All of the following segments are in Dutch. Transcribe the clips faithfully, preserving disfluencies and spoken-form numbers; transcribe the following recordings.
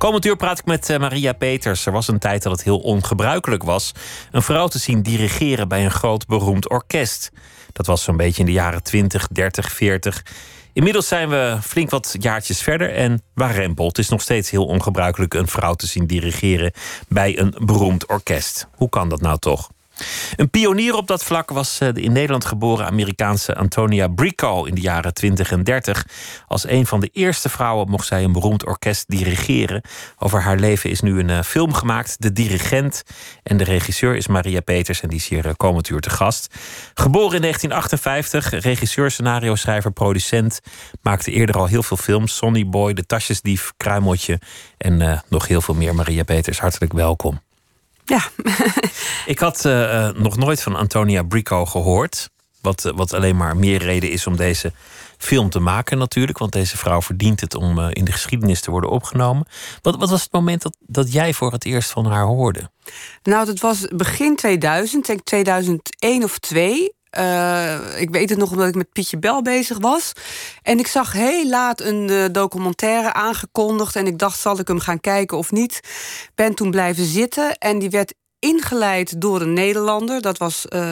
Komend uur praat ik met uh, Maria Peters. Er was een tijd dat het heel ongebruikelijk was een vrouw te zien dirigeren bij een groot beroemd orkest. Dat was zo'n beetje in de jaren twintig, dertig, veertig. Inmiddels zijn we flink wat jaartjes verder en warempel. Het is nog steeds heel ongebruikelijk een vrouw te zien dirigeren bij een beroemd orkest. Hoe kan dat nou toch? Een pionier op dat vlak was de in Nederland geboren Amerikaanse Antonia Bricco in de jaren twintig en dertig. Als een van de eerste vrouwen mocht zij een beroemd orkest dirigeren. Over haar leven is nu een uh, film gemaakt, De Dirigent. En de regisseur is Maria Peters en die is hier uh, komend uur te gast. Geboren in negentien achtenvijftig, regisseur, scenario-schrijver, producent. Maakte eerder al heel veel films. Sonny Boy, De Tasjesdief, Kruimeltje en uh, nog heel veel meer. Maria Peters, hartelijk welkom. Ja. Ik had uh, nog nooit van Antonia Bricco gehoord. Wat, uh, wat alleen maar meer reden is om deze film te maken natuurlijk. Want deze vrouw verdient het om uh, in de geschiedenis te worden opgenomen. Wat, wat was het moment dat, dat jij voor het eerst van haar hoorde? Nou, dat was begin tweeduizend, denk tweeduizend één of twee. Uh, ik weet het nog omdat ik met Pietje Bel bezig was. En ik zag heel laat een uh, documentaire aangekondigd. En ik dacht, zal ik hem gaan kijken of niet? Ben toen blijven zitten. En die werd ingeleid door een Nederlander. Dat was uh,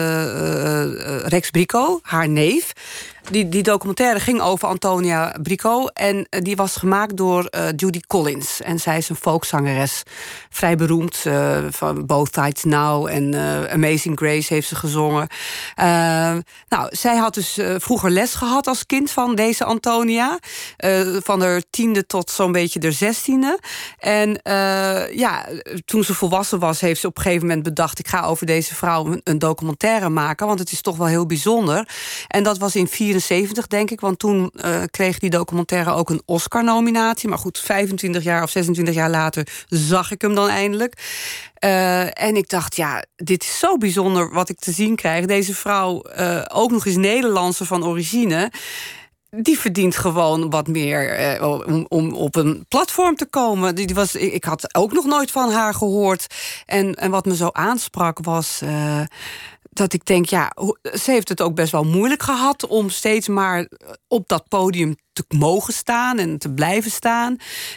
uh, uh, Rex Bricco, haar neef. Die, die documentaire ging over Antonia Bricco. En uh, die was gemaakt door uh, Judy Collins. En zij is een folkzangeres. Vrij beroemd. Uh, van Both Sides Now en uh, Amazing Grace heeft ze gezongen. Uh, nou, zij had dus uh, vroeger les gehad als kind van deze Antonia. Uh, van haar tiende tot zo'n beetje de zestiende. En uh, ja, toen ze volwassen was, heeft ze op een gegeven moment bedacht, ik ga over deze vrouw een, een documentaire maken. Want het is toch wel heel bijzonder. En dat was in vierenzeventig, denk ik. Want toen uh, kreeg die documentaire ook een Oscar-nominatie. Maar goed, vijfentwintig jaar of zesentwintig jaar later zag ik hem dan eindelijk. Uh, en ik dacht, ja, dit is zo bijzonder wat ik te zien krijg. Deze vrouw, uh, ook nog eens Nederlandse van origine, die verdient gewoon wat meer eh, om, om op een platform te komen. Die, die was, ik had ook nog nooit van haar gehoord. En, en wat me zo aansprak was Uh, dat ik denk, ja, ze heeft het ook best wel moeilijk gehad om steeds maar op dat podium te mogen staan en te blijven staan.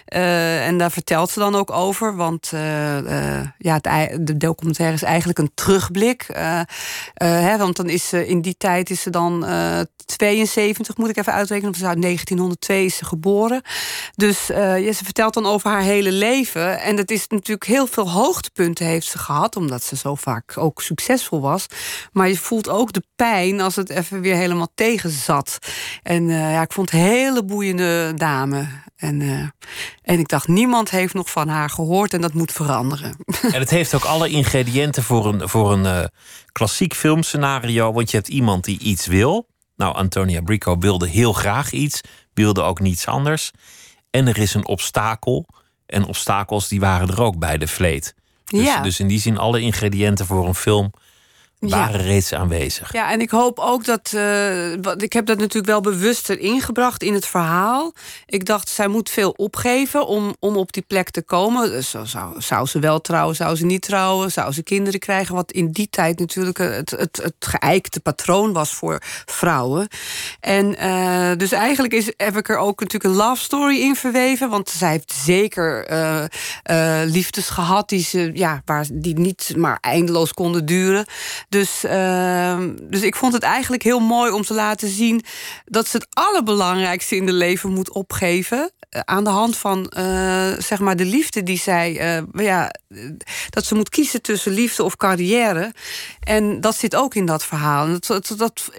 Uh, en daar vertelt ze dan ook over. Want uh, uh, ja, het, de documentaire is eigenlijk een terugblik. Uh, uh, hè, want dan is ze in die tijd is ze dan uh, tweeënzeventig, moet ik even uitrekenen. Of uit negentienhonderdtwee is ze geboren. Dus uh, ja, ze vertelt dan over haar hele leven. En dat is natuurlijk heel veel hoogtepunten heeft ze gehad, omdat ze zo vaak ook succesvol was. Maar je voelt ook de pijn als het even weer helemaal tegen zat. En uh, ja, ik vond het heel hele boeiende dame. En, uh, en ik dacht, niemand heeft nog van haar gehoord en dat moet veranderen. En het heeft ook alle ingrediënten voor een, voor een uh, klassiek filmscenario. Want je hebt iemand die iets wil. Nou, Antonia Bricco wilde heel graag iets. Wilde ook niets anders. En er is een obstakel. En obstakels die waren er ook bij de vleet. Dus, ja. dus in die zin alle ingrediënten voor een film waren ja. reeds aanwezig. Ja, en ik hoop ook dat Uh, ik heb dat natuurlijk wel bewust erin gebracht in het verhaal. Ik dacht, zij moet veel opgeven om, om op die plek te komen. Dus zou, zou ze wel trouwen, zou ze niet trouwen, zou ze kinderen krijgen? Wat in die tijd natuurlijk het, het, het geëikte patroon was voor vrouwen. En uh, dus eigenlijk is, heb ik er ook natuurlijk een love story in verweven. Want zij heeft zeker uh, uh, liefdes gehad die, ze, ja, waar, die niet maar eindeloos konden duren. Dus, uh, dus ik vond het eigenlijk heel mooi om te laten zien dat ze het allerbelangrijkste in de leven moet opgeven. Uh, aan de hand van uh, zeg maar de liefde die zij Uh, ja, dat ze moet kiezen tussen liefde of carrière. En dat zit ook in dat verhaal. Dat, dat, dat,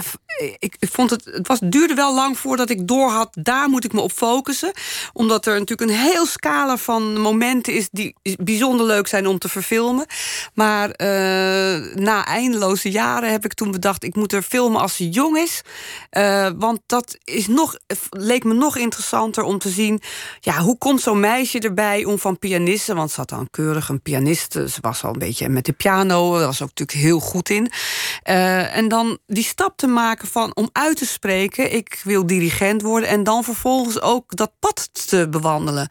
ik, ik vond het, het was, duurde wel lang voordat ik doorhad, daar moet ik me op focussen. Omdat er natuurlijk een heel scala van momenten is die bijzonder leuk zijn om te verfilmen. Maar uh, na eindeloze jaren heb ik toen bedacht, ik moet er filmen als ze jong is. Uh, want dat is nog, leek me nog interessanter om te zien, ja, hoe komt zo'n meisje erbij om van pianiste, want ze had dan keurig een pianiste, ze was al een beetje met de piano, daar was ook natuurlijk heel goed in. Uh, en dan die stap te maken van om uit te spreken, ik wil dirigent worden, en dan vervolgens ook dat pad te bewandelen.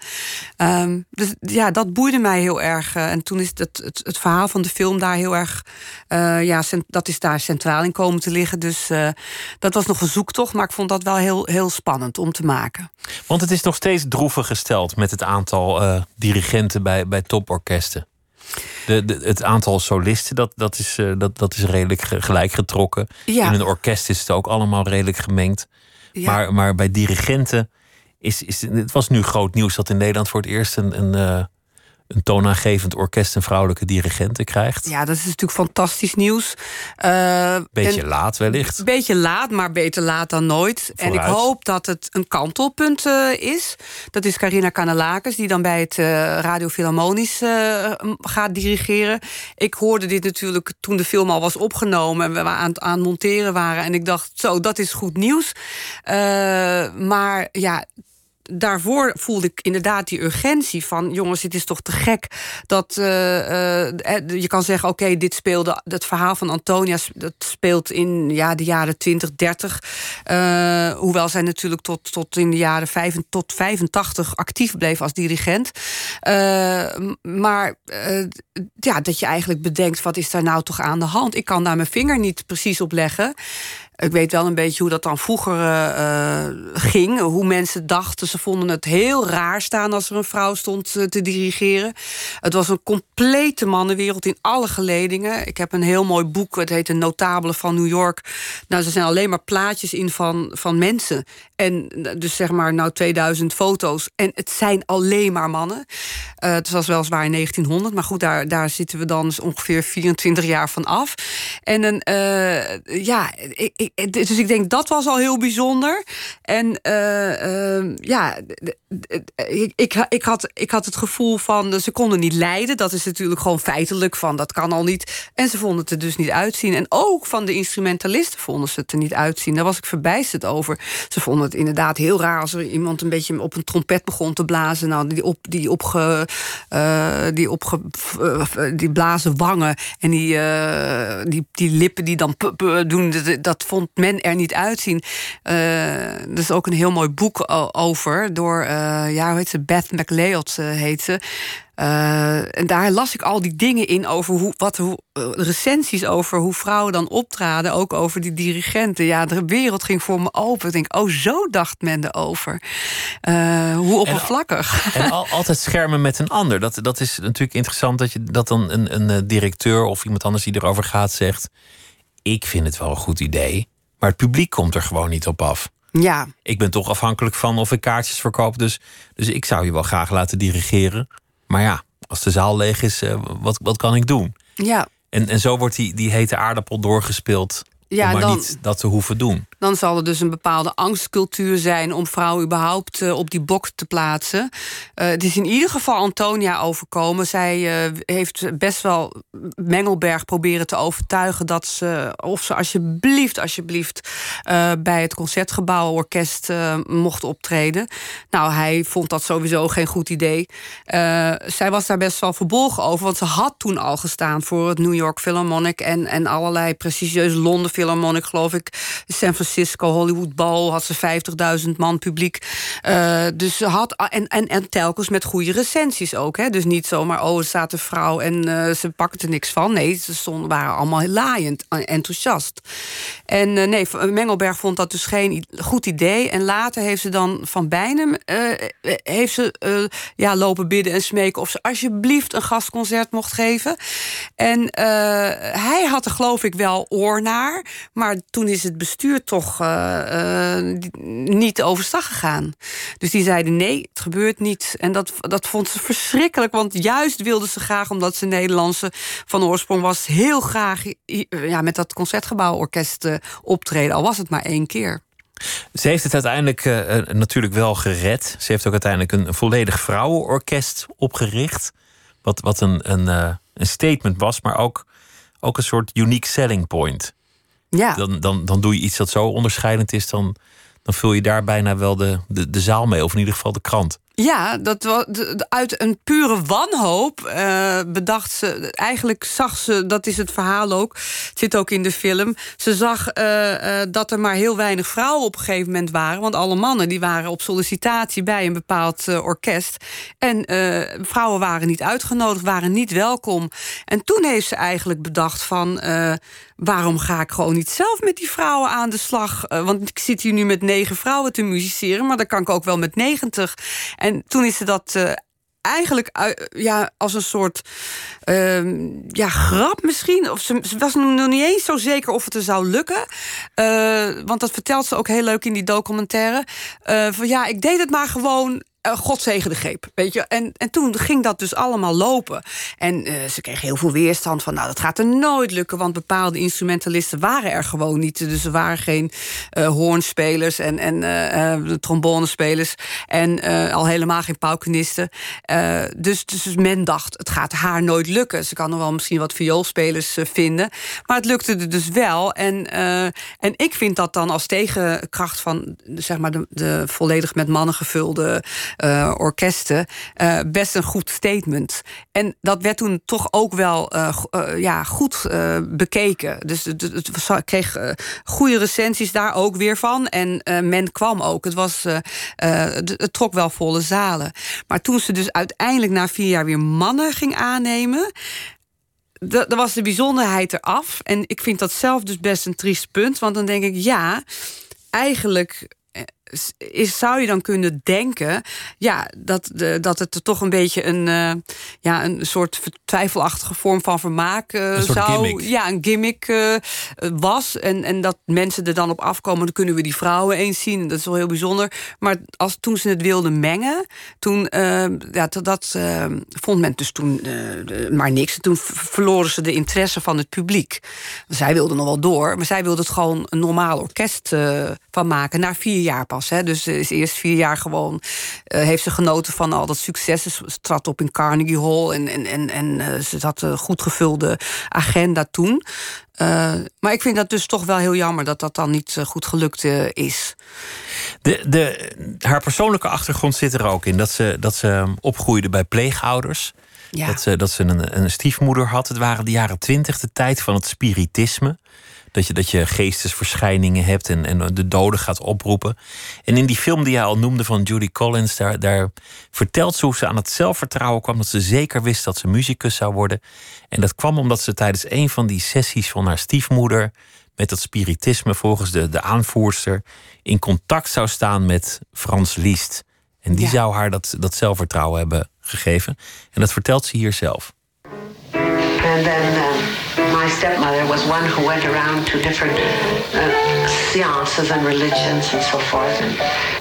Um, dus ja, dat boeide mij heel erg. Uh, en toen is het, het, het verhaal van de film daar heel erg Uh, Uh, ja, dat is daar centraal in komen te liggen. Dus uh, dat was nog een zoektocht, maar ik vond dat wel heel, heel spannend om te maken. Want het is nog steeds droevig gesteld met het aantal uh, dirigenten bij, bij toporkesten. De, de, het aantal solisten, dat, dat, is, uh, dat, dat is redelijk gelijk getrokken. Ja. In een orkest is het ook allemaal redelijk gemengd. Ja. Maar, maar bij dirigenten is, is het was nu groot nieuws dat in Nederland voor het eerst een, een, uh, een toonaangevend orkest en vrouwelijke dirigenten krijgt. Ja, dat is natuurlijk fantastisch nieuws. Uh, beetje en, laat wellicht. Een beetje laat, maar beter laat dan nooit. Vooruit. En ik hoop dat het een kantelpunt uh, is. Dat is Carina Kanellakis, die dan bij het uh, Radio Philharmonisch uh, gaat dirigeren. Ik hoorde dit natuurlijk toen de film al was opgenomen en we aan, aan het monteren waren. En ik dacht, zo, dat is goed nieuws. Uh, maar ja, daarvoor voelde ik inderdaad die urgentie van, jongens, het is toch te gek dat uh, uh, je kan zeggen, oké, okay, dit speelde, het verhaal van Antonia, dat speelt in ja, de jaren twintig, dertig. Uh, hoewel zij natuurlijk tot, tot in de jaren vijf, tot vijfentachtig actief bleef als dirigent. Uh, maar uh, ja, dat je eigenlijk bedenkt, wat is daar nou toch aan de hand? Ik kan daar mijn vinger niet precies op leggen. Ik weet wel een beetje hoe dat dan vroeger uh, ging. Hoe mensen dachten. Ze vonden het heel raar staan als er een vrouw stond uh, te dirigeren. Het was een complete mannenwereld in alle geledingen. Ik heb een heel mooi boek. Het heet De Notabelen van New York. Nou, er zijn alleen maar plaatjes in van, van mensen. En dus zeg maar nou tweeduizend foto's. En het zijn alleen maar mannen. Uh, het was weliswaar in negentienhonderd. Maar goed, daar, daar zitten we dan ongeveer vierentwintig jaar van af. En een, uh, ja, ik, ik, dus ik denk dat was al heel bijzonder. En uh, uh, ja, ik, ik, ik, had, ik had het gevoel van, ze konden niet leiden. Dat is natuurlijk gewoon feitelijk van, dat kan al niet. En ze vonden het er dus niet uitzien. En ook van de instrumentalisten vonden ze het er niet uitzien. Daar was ik verbijsterd over. Ze vonden het inderdaad heel raar als er iemand een beetje op een trompet begon te blazen. Nou, die op die opge, uh, die opge, uh, die blazen wangen en die, uh, die, die lippen die dan p -p doen, dat, dat vond men er niet uitzien. Uh, er is ook een heel mooi boek over door, uh, ja, hoe heet ze? Beth McLeod uh, heet ze. Uh, en daar las ik al die dingen in over hoe, wat hoe, uh, recensies over hoe vrouwen dan optraden, ook over die dirigenten. Ja, de wereld ging voor me open. Ik denk, oh, zo dacht men erover. Uh, hoe oppervlakkig. En, al, en al, altijd schermen met een ander. Dat, dat is natuurlijk interessant dat je dat dan een, een directeur of iemand anders die erover gaat zegt, ik vind het wel een goed idee, maar het publiek komt er gewoon niet op af. Ja. Ik ben toch afhankelijk van of ik kaartjes verkoop, dus, dus ik zou je wel graag laten dirigeren. Maar ja, als de zaal leeg is, uh, wat, wat kan ik doen? Ja. En, en zo wordt die, die hete aardappel doorgespeeld, ja, om maar dan, niet dat te hoeven doen. Dan zal er dus een bepaalde angstcultuur zijn om vrouwen überhaupt uh, op die bok te plaatsen. Uh, het is in ieder geval Antonia overkomen. Zij uh, heeft best wel Mengelberg proberen te overtuigen dat ze, of ze alsjeblieft, alsjeblieft uh, bij het Concertgebouworkest uh, mocht optreden. Nou, hij vond dat sowieso geen goed idee. Uh, zij was daar best wel verbolgen over, want ze had toen al gestaan voor het New York Philharmonic en, en allerlei prestigieuze Londen Philharmonic, geloof ik, San Francisco, Hollywood Bowl, had ze vijftigduizend man publiek. Uh, dus ze had, en, en, en telkens met goede recensies ook. Hè? Dus niet zomaar, oh, er staat een vrouw en uh, ze pakken er niks van. Nee, ze stonden, waren allemaal laaiend, enthousiast. En uh, nee, Mengelberg vond dat dus geen goed idee. En later heeft ze dan van Beinum uh, heeft ze uh, ja, lopen bidden en smeken of ze alsjeblieft een gastconcert mocht geven. En uh, hij had er geloof ik wel oor naar, maar toen is het bestuur toch uh, uh, niet overstag gegaan. Dus die zeiden nee, het gebeurt niet. En dat, dat vond ze verschrikkelijk, want juist wilde ze graag, omdat ze Nederlandse van oorsprong was, heel graag ja, met dat Concertgebouworkest uh, optreden, al was het maar één keer. Ze heeft het uiteindelijk uh, natuurlijk wel gered. Ze heeft ook uiteindelijk een, een volledig vrouwenorkest opgericht, wat, wat een, een, uh, een statement was, maar ook, ook een soort unique selling point. Ja. Dan, dan, dan doe je iets dat zo onderscheidend is, dan, dan vul je daar bijna wel de, de, de zaal mee, of in ieder geval de krant. Ja, dat was uit een pure wanhoop uh, bedacht ze. Eigenlijk zag ze, dat is het verhaal ook, het zit ook in de film. Ze zag uh, uh, dat er maar heel weinig vrouwen op een gegeven moment waren. Want alle mannen die waren op sollicitatie bij een bepaald uh, orkest. En uh, vrouwen waren niet uitgenodigd, waren niet welkom. En toen heeft ze eigenlijk bedacht van, Uh, waarom ga ik gewoon niet zelf met die vrouwen aan de slag? Uh, want ik zit hier nu met negen vrouwen te musiceren, maar dan kan ik ook wel met negentig. En toen is ze dat uh, eigenlijk uh, ja, als een soort uh, ja, grap misschien. Of ze, ze was nog niet eens zo zeker of het er zou lukken. Uh, want dat vertelt ze ook heel leuk in die documentaire. Uh, van ja, ik deed het maar gewoon. Uh, God zegen de greep, weet je. En, en toen ging dat dus allemaal lopen. En uh, ze kreeg heel veel weerstand van, nou, dat gaat er nooit lukken, want bepaalde instrumentalisten waren er gewoon niet. Dus er waren geen uh, hoornspelers en, en uh, uh, trombonesspelers en uh, al helemaal geen paukenisten. Uh, dus, dus men dacht, het gaat haar nooit lukken. Ze kan nog wel misschien wat vioolspelers uh, vinden, maar het lukte er dus wel. En, uh, en ik vind dat dan als tegenkracht van, zeg maar, de, de volledig met mannen gevulde Uh, orkesten, uh, best een goed statement. En dat werd toen toch ook wel uh, uh, ja, goed uh, bekeken. Dus het, het, het kreeg uh, goede recensies daar ook weer van. En uh, men kwam ook. Het, was, uh, uh, het, het trok wel volle zalen. Maar toen ze dus uiteindelijk na vier jaar weer mannen ging aannemen, dan was de bijzonderheid eraf. En ik vind dat zelf dus best een triest punt. Want dan denk ik, ja, eigenlijk Is, zou je dan kunnen denken, ja, dat, de, dat het er toch een beetje een, uh, ja, een soort twijfelachtige vorm van vermaak uh, een soort zou, gimmick. ja, een gimmick uh, was. En, en dat mensen er dan op afkomen, dan kunnen we die vrouwen eens zien. En dat is wel heel bijzonder. Maar als, toen ze het wilden mengen, toen uh, ja, dat uh, vond men dus toen uh, maar niks. En toen verloren ze de interesse van het publiek. Zij wilden nog wel door, maar zij wilden het gewoon een normaal orkest uh, van maken. Na vier jaar pas. Hè. Dus is eerst vier jaar gewoon uh, heeft ze genoten van al dat succes. Ze trad op in Carnegie Hall en, en, en, en uh, ze had een goed gevulde agenda toen. Uh, maar ik vind dat dus toch wel heel jammer dat dat dan niet uh, goed gelukt uh, is. De, de, haar persoonlijke achtergrond zit er ook in. Dat ze, dat ze opgroeide bij pleegouders. Ja. Dat ze, dat ze een, een stiefmoeder had. Het waren de jaren twintig, de tijd van het spiritisme. Dat je, dat je geestesverschijningen hebt en, en de doden gaat oproepen. En in die film die jij al noemde van Judy Collins, daar, daar vertelt ze hoe ze aan het zelfvertrouwen kwam, dat ze zeker wist dat ze muzikus zou worden. En dat kwam omdat ze tijdens een van die sessies van haar stiefmoeder met dat spiritisme, volgens de, de aanvoerster, in contact zou staan met Franz Liszt. En die ja. zou haar dat, dat zelfvertrouwen hebben gegeven. En dat vertelt ze hier zelf. And then uh, my stepmother was one who went around to different uh, seances and religions and so forth. And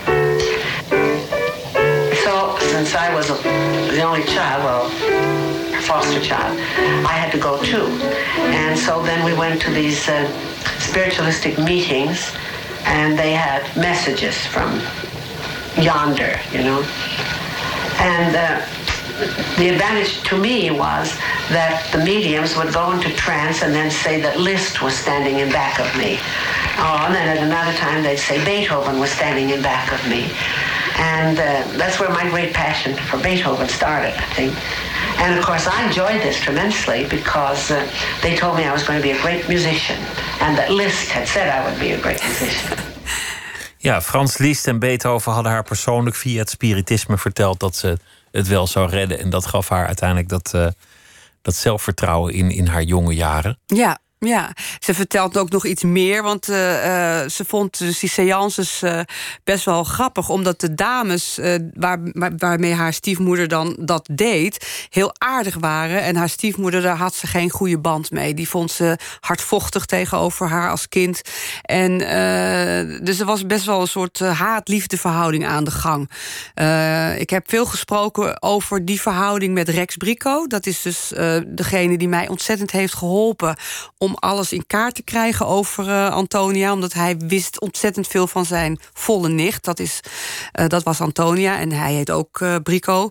so since I was a, the only child, well, foster child, I had to go too. And so then we went to these uh, spiritualistic meetings, and they had messages from yonder, you know. And uh, the advantage to me was that the mediums would go into trance and then say that Liszt was standing in back of me. Oh, and then at another time they'd say Beethoven was standing in back of me. And uh, that's where my great passion for Beethoven started, I think. And of course I enjoyed this tremendously because uh, they told me I was going to be a great musician. And that Liszt had said I would be a great musician. Ja, Franz Liszt en Beethoven hadden haar persoonlijk via het spiritisme verteld dat ze het wel zou redden. En dat gaf haar uiteindelijk dat, uh, dat zelfvertrouwen in, in haar jonge jaren. Ja. Ja, ze vertelt ook nog iets meer, want uh, uh, ze vond dus die séances uh, best wel grappig, omdat de dames uh, waar, waar, waarmee haar stiefmoeder dan dat deed, heel aardig waren. En haar stiefmoeder, daar had ze geen goede band mee. Die vond ze hardvochtig tegenover haar als kind. En uh, dus er was best wel een soort uh, haat-liefde verhouding aan de gang. Uh, ik heb veel gesproken over die verhouding met Rex Brico. Dat is dus uh, degene die mij ontzettend heeft geholpen om alles in kaart te krijgen over uh, Antonia, omdat hij wist ontzettend veel van zijn volle nicht. Dat, is, uh, dat was Antonia en hij heet ook uh, Brico.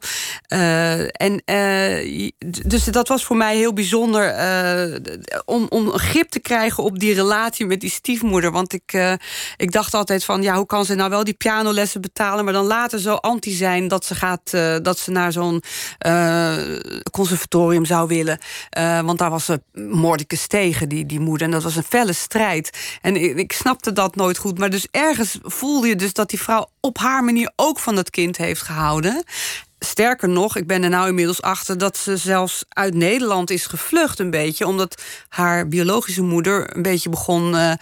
Uh, en uh, dus dat was voor mij heel bijzonder uh, om, om een grip te krijgen op die relatie met die stiefmoeder. Want ik, uh, ik dacht altijd van, ja, hoe kan ze nou wel die pianolessen betalen, maar dan later zo anti zijn dat ze gaat, uh, dat ze naar zo'n uh, conservatorium zou willen. Uh, want daar was ze mordicus tegen, die, die moeder. En dat was een felle strijd. En ik, ik snapte dat nooit goed. Maar dus ergens voelde je dus dat die vrouw op haar manier ook van dat kind heeft gehouden. Sterker nog, ik ben er nou inmiddels achter dat ze zelfs uit Nederland is gevlucht een beetje, omdat haar biologische moeder een beetje begon uh,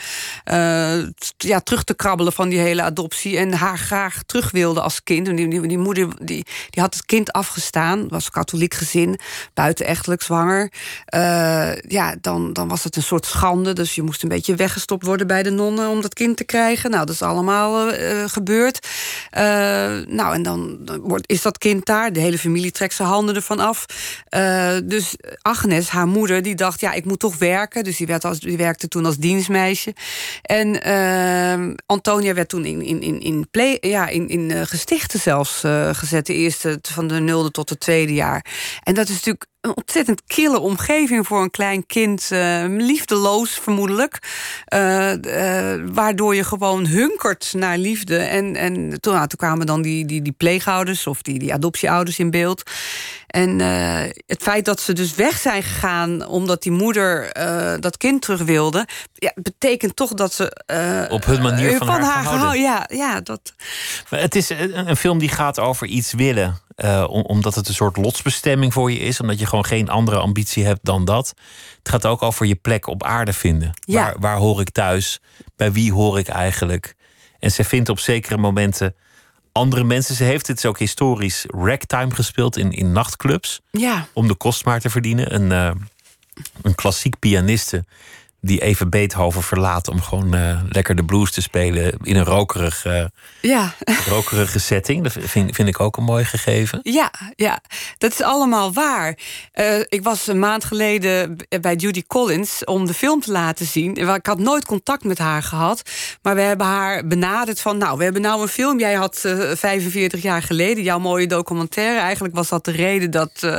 uh, ja, terug te krabbelen van die hele adoptie en haar graag terug wilde als kind. En die, die, die moeder die, die had het kind afgestaan, was katholiek gezin, buitenechtelijk zwanger. Uh, ja, dan, dan was het een soort schande, dus je moest een beetje weggestopt worden bij de nonnen om dat kind te krijgen. Nou, dat is allemaal uh, gebeurd. Uh, nou, en dan, dan wordt, is dat kind daar. De hele familie trekt zijn handen ervan af. Uh, dus Agnes, haar moeder, die dacht, ja, ik moet toch werken. Dus die, werd als, die werkte toen als dienstmeisje. En uh, Antonia werd toen in, in, in, in, play, ja, in, in uh, gestichten zelfs uh, gezet. De eerste van de nulde tot het tweede jaar. En dat is natuurlijk een ontzettend kille omgeving voor een klein kind. Uh, liefdeloos, vermoedelijk. Uh, uh, waardoor je gewoon hunkert naar liefde. En, en toen, nou, toen kwamen dan die, die, die pleegouders of die, die adoptieouders in beeld. En uh, het feit dat ze dus weg zijn gegaan omdat die moeder uh, dat kind terug wilde, ja, betekent toch dat ze uh, op hun manier van, van haar, haar gehouden. Ja, ja, dat. Maar het is een, een film die gaat over iets willen. Uh, om, omdat het een soort lotsbestemming voor je is. Omdat je gewoon geen andere ambitie hebt dan dat. Het gaat ook over je plek op aarde vinden. Ja. Waar, waar hoor ik thuis? Bij wie hoor ik eigenlijk? En ze vindt op zekere momenten andere mensen. Ze heeft, het is ook historisch, ragtime gespeeld in, in nachtclubs. Ja. Om de kost maar te verdienen. Een, uh, een klassiek pianiste die even Beethoven verlaat om gewoon uh, lekker de blues te spelen in een rokerig, uh, ja. rokerige setting. Dat vind, vind ik ook een mooi gegeven. Ja, ja, dat is allemaal waar. Uh, ik was een maand geleden bij Judy Collins om de film te laten zien. Ik had nooit contact met haar gehad, maar we hebben haar benaderd van, nou, we hebben nou een film. Jij had uh, vijfenveertig jaar geleden jouw mooie documentaire. Eigenlijk was dat de reden dat, uh,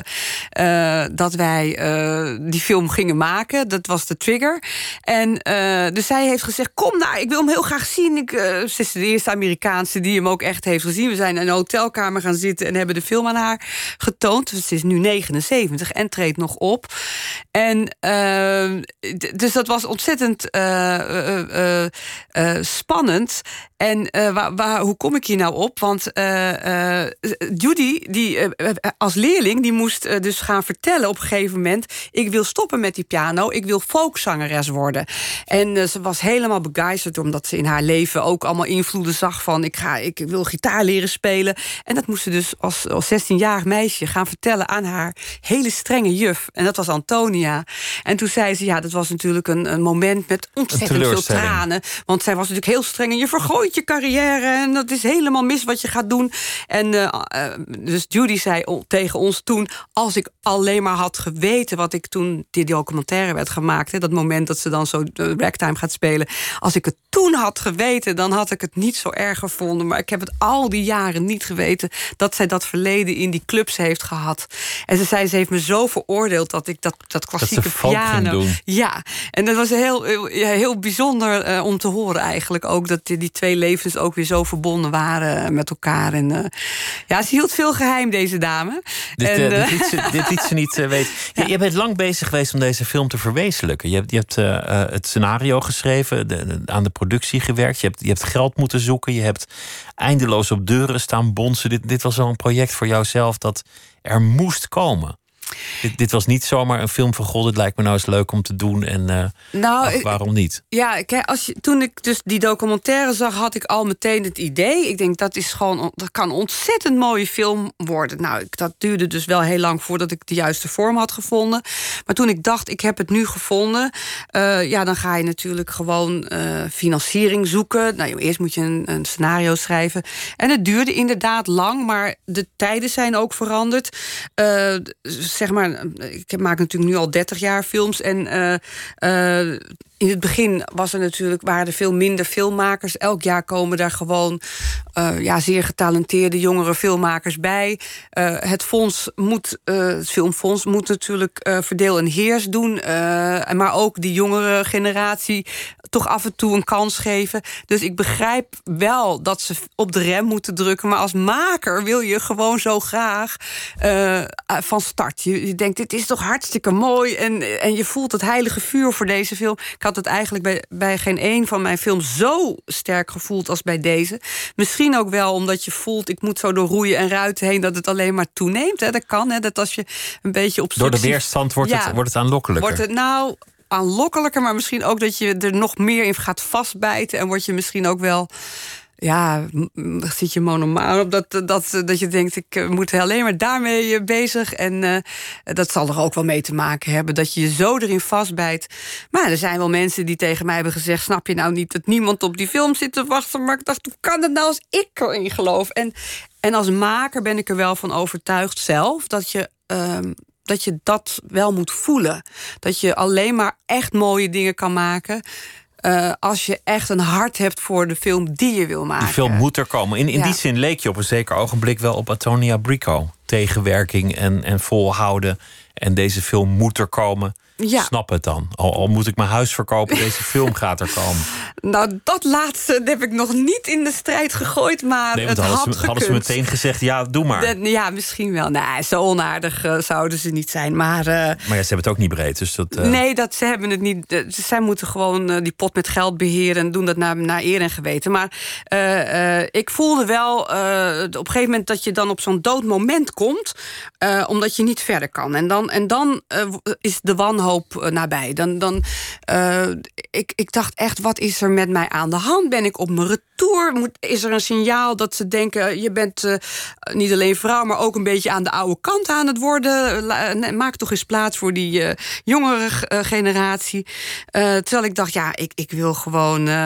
uh, dat wij uh, die film gingen maken. Dat was de trigger. En uh, dus zij heeft gezegd, kom nou, ik wil hem heel graag zien. Ik, uh, ze is de eerste Amerikaanse die hem ook echt heeft gezien. We zijn in een hotelkamer gaan zitten en hebben de film aan haar getoond. Dus ze is nu negenenzeventig en treedt nog op. En uh, d- dus dat was ontzettend uh, uh, uh, uh, spannend. En uh, waar, waar, hoe kom ik hier nou op? Want uh, uh, Judy, die uh, als leerling, die moest uh, dus gaan vertellen op een gegeven moment, ik wil stoppen met die piano, ik wil folkzangeres worden. En uh, ze was helemaal begeisterd omdat ze in haar leven ook allemaal invloeden zag van, ik, ga, ik wil gitaar leren spelen. En dat moest ze dus als, als zestienjarig meisje gaan vertellen aan haar hele strenge juf. En dat was Antonia. En toen zei ze, ja, dat was natuurlijk een, een moment met ontzettend veel tranen. Want zij was natuurlijk heel streng en je vergooit je carrière en dat is helemaal mis wat je gaat doen. En uh, uh, dus Judy zei tegen ons toen, als ik alleen maar had geweten wat ik toen die documentaire werd gemaakt, hè, dat moment dat ze dan zo uh, ragtime gaat spelen, als ik het toen had geweten, dan had ik het niet zo erg gevonden. Maar ik heb het al die jaren niet geweten dat zij dat verleden in die clubs heeft gehad. En ze zei, ze heeft me zo veroordeeld dat ik dat, dat klassieke dat ze folk piano ging doen. Ja, en dat was heel, heel, heel bijzonder uh, om te horen eigenlijk ook, dat die, die twee levens ook weer zo verbonden waren met elkaar. En uh, ja, ze hield veel geheim, deze dame. Dit, en, uh, uh, dit, liet ze, dit liet ze niet uh, weten. Ja. Je, je bent lang bezig geweest om deze film te verwezenlijken. Je hebt, je hebt uh, uh, het scenario geschreven, de, de, aan de productie gewerkt. Je hebt, je hebt geld moeten zoeken. Je hebt eindeloos op deuren staan bonzen. Dit, dit was wel een project voor jouzelf dat er moest komen. Dit, dit was niet zomaar een film van, god, het lijkt me nou eens leuk om te doen. En uh, nou, ach, waarom niet? Ja, kijk, als je, toen ik dus die documentaire zag, had ik al meteen het idee. Ik denk, dat is gewoon, dat kan een ontzettend mooie film worden. Nou, dat duurde dus wel heel lang voordat ik de juiste vorm had gevonden. Maar toen ik dacht, ik heb het nu gevonden, uh, ja, dan ga je natuurlijk gewoon uh, financiering zoeken. Nou, eerst moet je een, een scenario schrijven. En het duurde inderdaad lang, maar de tijden zijn ook veranderd. Uh, zeg maar, ik maak natuurlijk nu al dertig jaar films en uh, uh, in het begin was er natuurlijk, waren er veel minder filmmakers. Elk jaar komen daar gewoon uh, ja, zeer getalenteerde jongere filmmakers bij. Uh, het fonds moet, uh, het filmfonds moet natuurlijk uh, verdeel en heers doen. Uh, maar ook die jongere generatie toch af en toe een kans geven. Dus ik begrijp wel dat ze op de rem moeten drukken. Maar als maker wil je gewoon zo graag uh, van start. Je, je denkt, dit is toch hartstikke mooi. En, en je voelt het heilige vuur voor deze film. Ik had het eigenlijk bij, bij geen één van mijn films zo sterk gevoeld als bij deze. Misschien ook wel omdat je voelt, ik moet zo door roeien en ruiten heen, dat het alleen maar toeneemt. Hè. Dat kan, hè, dat als je een beetje op door de weerstand wordt, ja, het, wordt het aanlokkelijker. Wordt het nou aanlokkelijker, maar misschien ook dat je er nog meer in gaat vastbijten. En word je misschien ook wel, ja, zit je monomaan op dat, dat, dat je denkt, ik moet alleen maar daarmee bezig. En uh, dat zal er ook wel mee te maken hebben, dat je je zo erin vastbijt. Maar er zijn wel mensen die tegen mij hebben gezegd, snap je nou niet dat niemand op die film zit te wachten? Maar ik dacht, hoe kan het nou als ik erin geloof? En, en als maker ben ik er wel van overtuigd zelf, dat je Uh, dat je dat wel moet voelen. Dat je alleen maar echt mooie dingen kan maken Uh, als je echt een hart hebt voor de film die je wil maken. Die film moet er komen. In, in ja. die zin leek je op een zeker ogenblik wel op Antonia Bricco. Tegenwerking en, en volhouden. En deze film moet er komen. Ja. Snap het dan. Al, al moet ik mijn huis verkopen, deze film gaat er komen. Nou, dat laatste heb ik nog niet in de strijd gegooid, maar nee, het hadden had ze, gekund. Hadden ze meteen gezegd, ja, doe maar. De, ja, misschien wel. Nee, zo onaardig uh, zouden ze niet zijn. Maar, uh, maar ja, ze hebben het ook niet breed. Dus dat, uh... Nee, dat, ze hebben het niet. Uh, zij moeten gewoon uh, die pot met geld beheren en doen dat naar, naar eer en geweten. Maar uh, uh, ik voelde wel uh, op een gegeven moment dat je dan op zo'n dood moment komt, uh, omdat je niet verder kan. En dan, en dan uh, is de wanhoop uh, nabij. Dan, dan, uh, ik, ik dacht echt, wat is er met mij aan de hand? Ben ik op mijn retour? Moet, is er een signaal dat ze denken, je bent uh, niet alleen vrouw, maar ook een beetje aan de oude kant aan het worden? La, maak toch eens plaats voor die uh, jongere uh, generatie. Uh, terwijl ik dacht, ja, ik, ik wil gewoon Uh,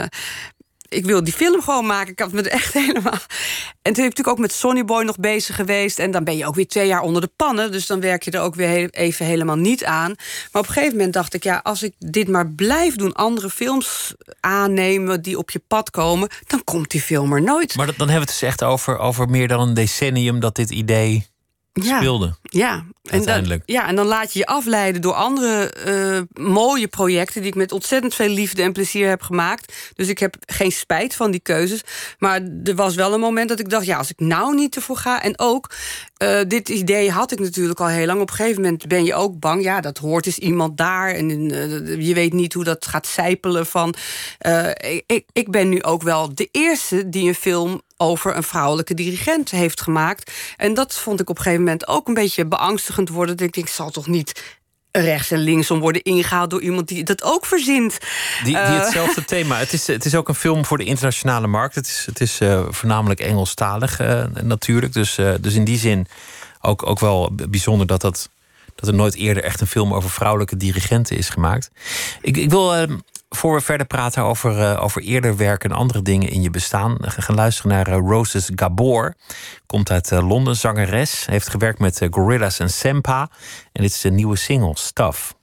ik wil die film gewoon maken. Ik had me echt helemaal. En toen ben ik natuurlijk ook met Sonny Boy nog bezig geweest. En dan ben je ook weer twee jaar onder de pannen. Dus dan werk je er ook weer even helemaal niet aan. Maar op een gegeven moment dacht ik, ja, als ik dit maar blijf doen, andere films aannemen die op je pad komen, dan komt die film er nooit. Maar dan hebben we het dus echt over, over meer dan een decennium dat dit idee ja, speelde. Ja, en dan, ja, en dan laat je je afleiden door andere uh, mooie projecten die ik met ontzettend veel liefde en plezier heb gemaakt. Dus ik heb geen spijt van die keuzes. Maar er was wel een moment dat ik dacht, ja, als ik nou niet ervoor ga. En ook, uh, dit idee had ik natuurlijk al heel lang. Op een gegeven moment ben je ook bang. Ja, dat hoort is iemand daar. En uh, je weet niet hoe dat gaat sijpelen van. Uh, ik, ik ben nu ook wel de eerste die een film over een vrouwelijke dirigent heeft gemaakt. En dat vond ik op een gegeven moment ook een beetje beangstigend worden. Dat ik denk, ik zal toch niet rechts en linksom worden ingehaald door iemand die dat ook verzint. Die, die hetzelfde uh, thema. Het is, het is ook een film voor de internationale markt. Het is, het is uh, voornamelijk Engelstalig uh, natuurlijk. Dus, uh, dus in die zin ook, ook wel bijzonder dat, dat, dat er nooit eerder echt een film over vrouwelijke dirigenten is gemaakt. Ik, ik wil, uh, voor we verder praten over, uh, over eerder werk en andere dingen in je bestaan, gaan luisteren naar uh, Roses Gabor. Komt uit uh, Londen, zangeres. Heeft gewerkt met uh, Gorillaz en Sempa. En dit is een nieuwe single, Stuff.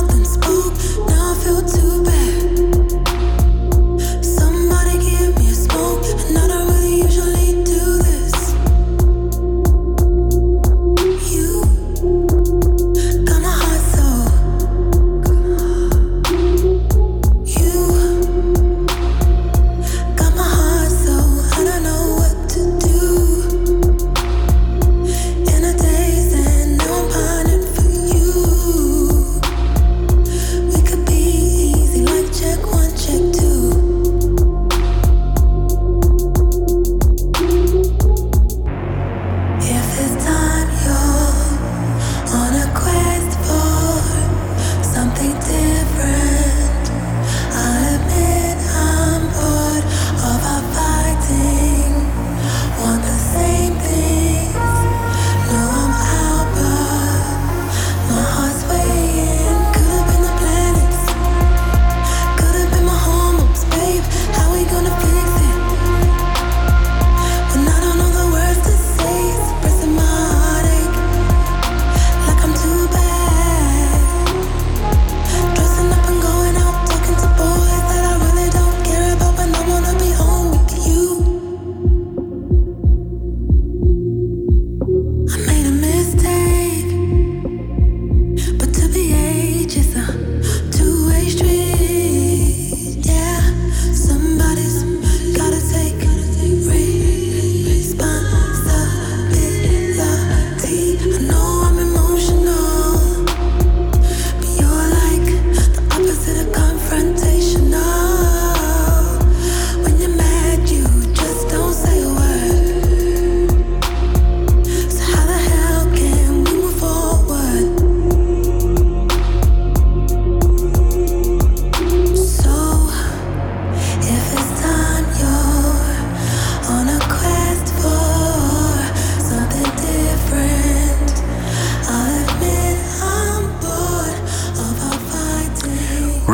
Now I feel too bad. Somebody give me a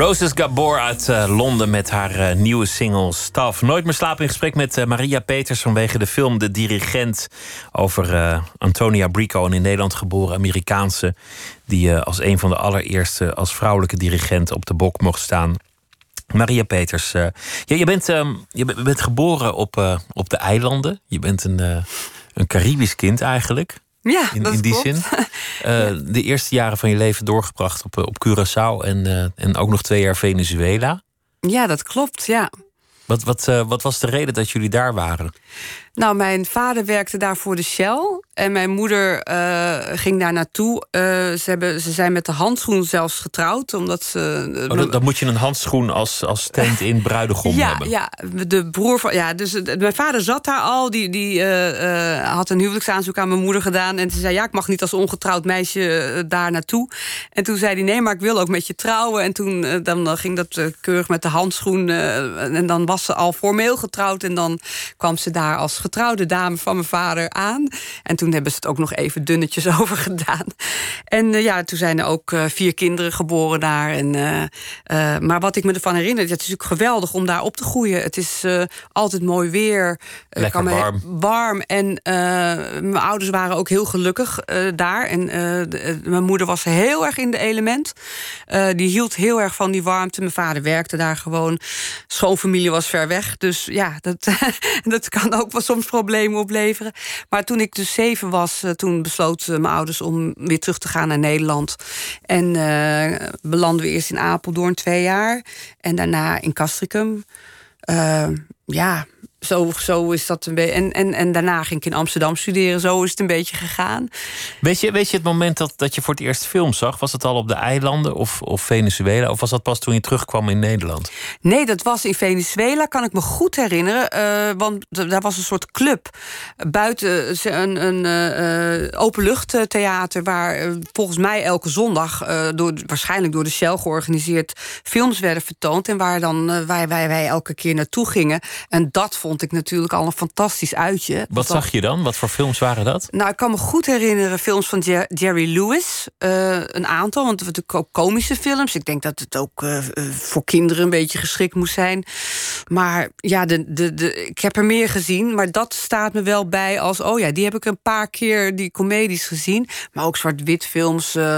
Moses Gabor uit uh, Londen met haar uh, nieuwe single Staf. Nooit meer slapen in gesprek met uh, Maria Peters vanwege de film De Dirigent over uh, Antonia Bricco, een in Nederland geboren Amerikaanse die uh, als een van de allereerste als vrouwelijke dirigent op de bok mocht staan. Maria Peters, uh, ja, je, bent, uh, je bent geboren op, uh, op de eilanden. Je bent een, uh, een Caribisch kind eigenlijk. Ja, in, dat in die klopt. zin. Uh, de eerste jaren van je leven doorgebracht op, op Curaçao en, uh, en ook nog twee jaar Venezuela. Ja, dat klopt, ja. Wat, wat, uh, wat was de reden dat jullie daar waren? Nou, mijn vader werkte daar voor de Shell. En mijn moeder uh, ging daar naartoe. Uh, ze, hebben, ze zijn met de handschoen zelfs getrouwd. Omdat ze, uh, oh, dan, dan moet je een handschoen als, als stand-in bruidegom ja, hebben. Ja, de broer van. Ja, dus uh, mijn vader zat daar al. Die, die uh, uh, had een huwelijksaanzoek aan mijn moeder gedaan. En ze zei: ja, ik mag niet als ongetrouwd meisje uh, daar naartoe. En toen zei hij: nee, maar ik wil ook met je trouwen. En toen uh, dan, uh, ging dat uh, keurig met de handschoen. Uh, en dan was ze al formeel getrouwd. En dan kwam ze daar als getrouwde dame van mijn vader aan. En toen hebben ze het ook nog even dunnetjes over gedaan. En uh, ja, toen zijn er ook uh, vier kinderen geboren daar. En, uh, uh, maar wat ik me ervan herinner, het is natuurlijk geweldig om daar op te groeien. Het is uh, altijd mooi weer. Lekker kan me warm. warm. En uh, mijn ouders waren ook heel gelukkig uh, daar. En uh, de, uh, mijn moeder was heel erg in de element. Uh, die hield heel erg van die warmte. Mijn vader werkte daar gewoon. Schoonfamilie was ver weg. Dus ja, dat, dat kan ook wel soms problemen opleveren. Maar toen ik dus zeven was, toen besloten mijn ouders om weer terug te gaan naar Nederland. En uh, belanden we eerst in Apeldoorn twee jaar. En daarna in Castricum. Uh, ja, zo, zo is dat een beetje. En, en, en daarna ging ik in Amsterdam studeren. Zo is het een beetje gegaan. Weet je, weet je het moment dat, dat je voor het eerst film zag? Was het al op de eilanden of, of Venezuela? Of was dat pas toen je terugkwam in Nederland? Nee, dat was in Venezuela, kan ik me goed herinneren. Uh, want daar was een soort club buiten een, een uh, openluchttheater... waar uh, volgens mij elke zondag, uh, door, waarschijnlijk door de Shell georganiseerd... films werden vertoond en waar dan, uh, waar wij, wij elke keer naartoe gingen. En dat vond ik natuurlijk al een fantastisch uitje. Wat dat zag je dan? Wat voor films waren dat? Nou, ik kan me goed herinneren films van Jerry Lewis. Uh, een aantal, want het waren ook komische films. Ik denk dat het ook uh, voor kinderen een beetje geschikt moest zijn. Maar ja, de, de, de, ik heb er meer gezien. Maar dat staat me wel bij als... oh ja, die heb ik een paar keer, die comedies gezien. Maar ook zwart-wit films. Uh,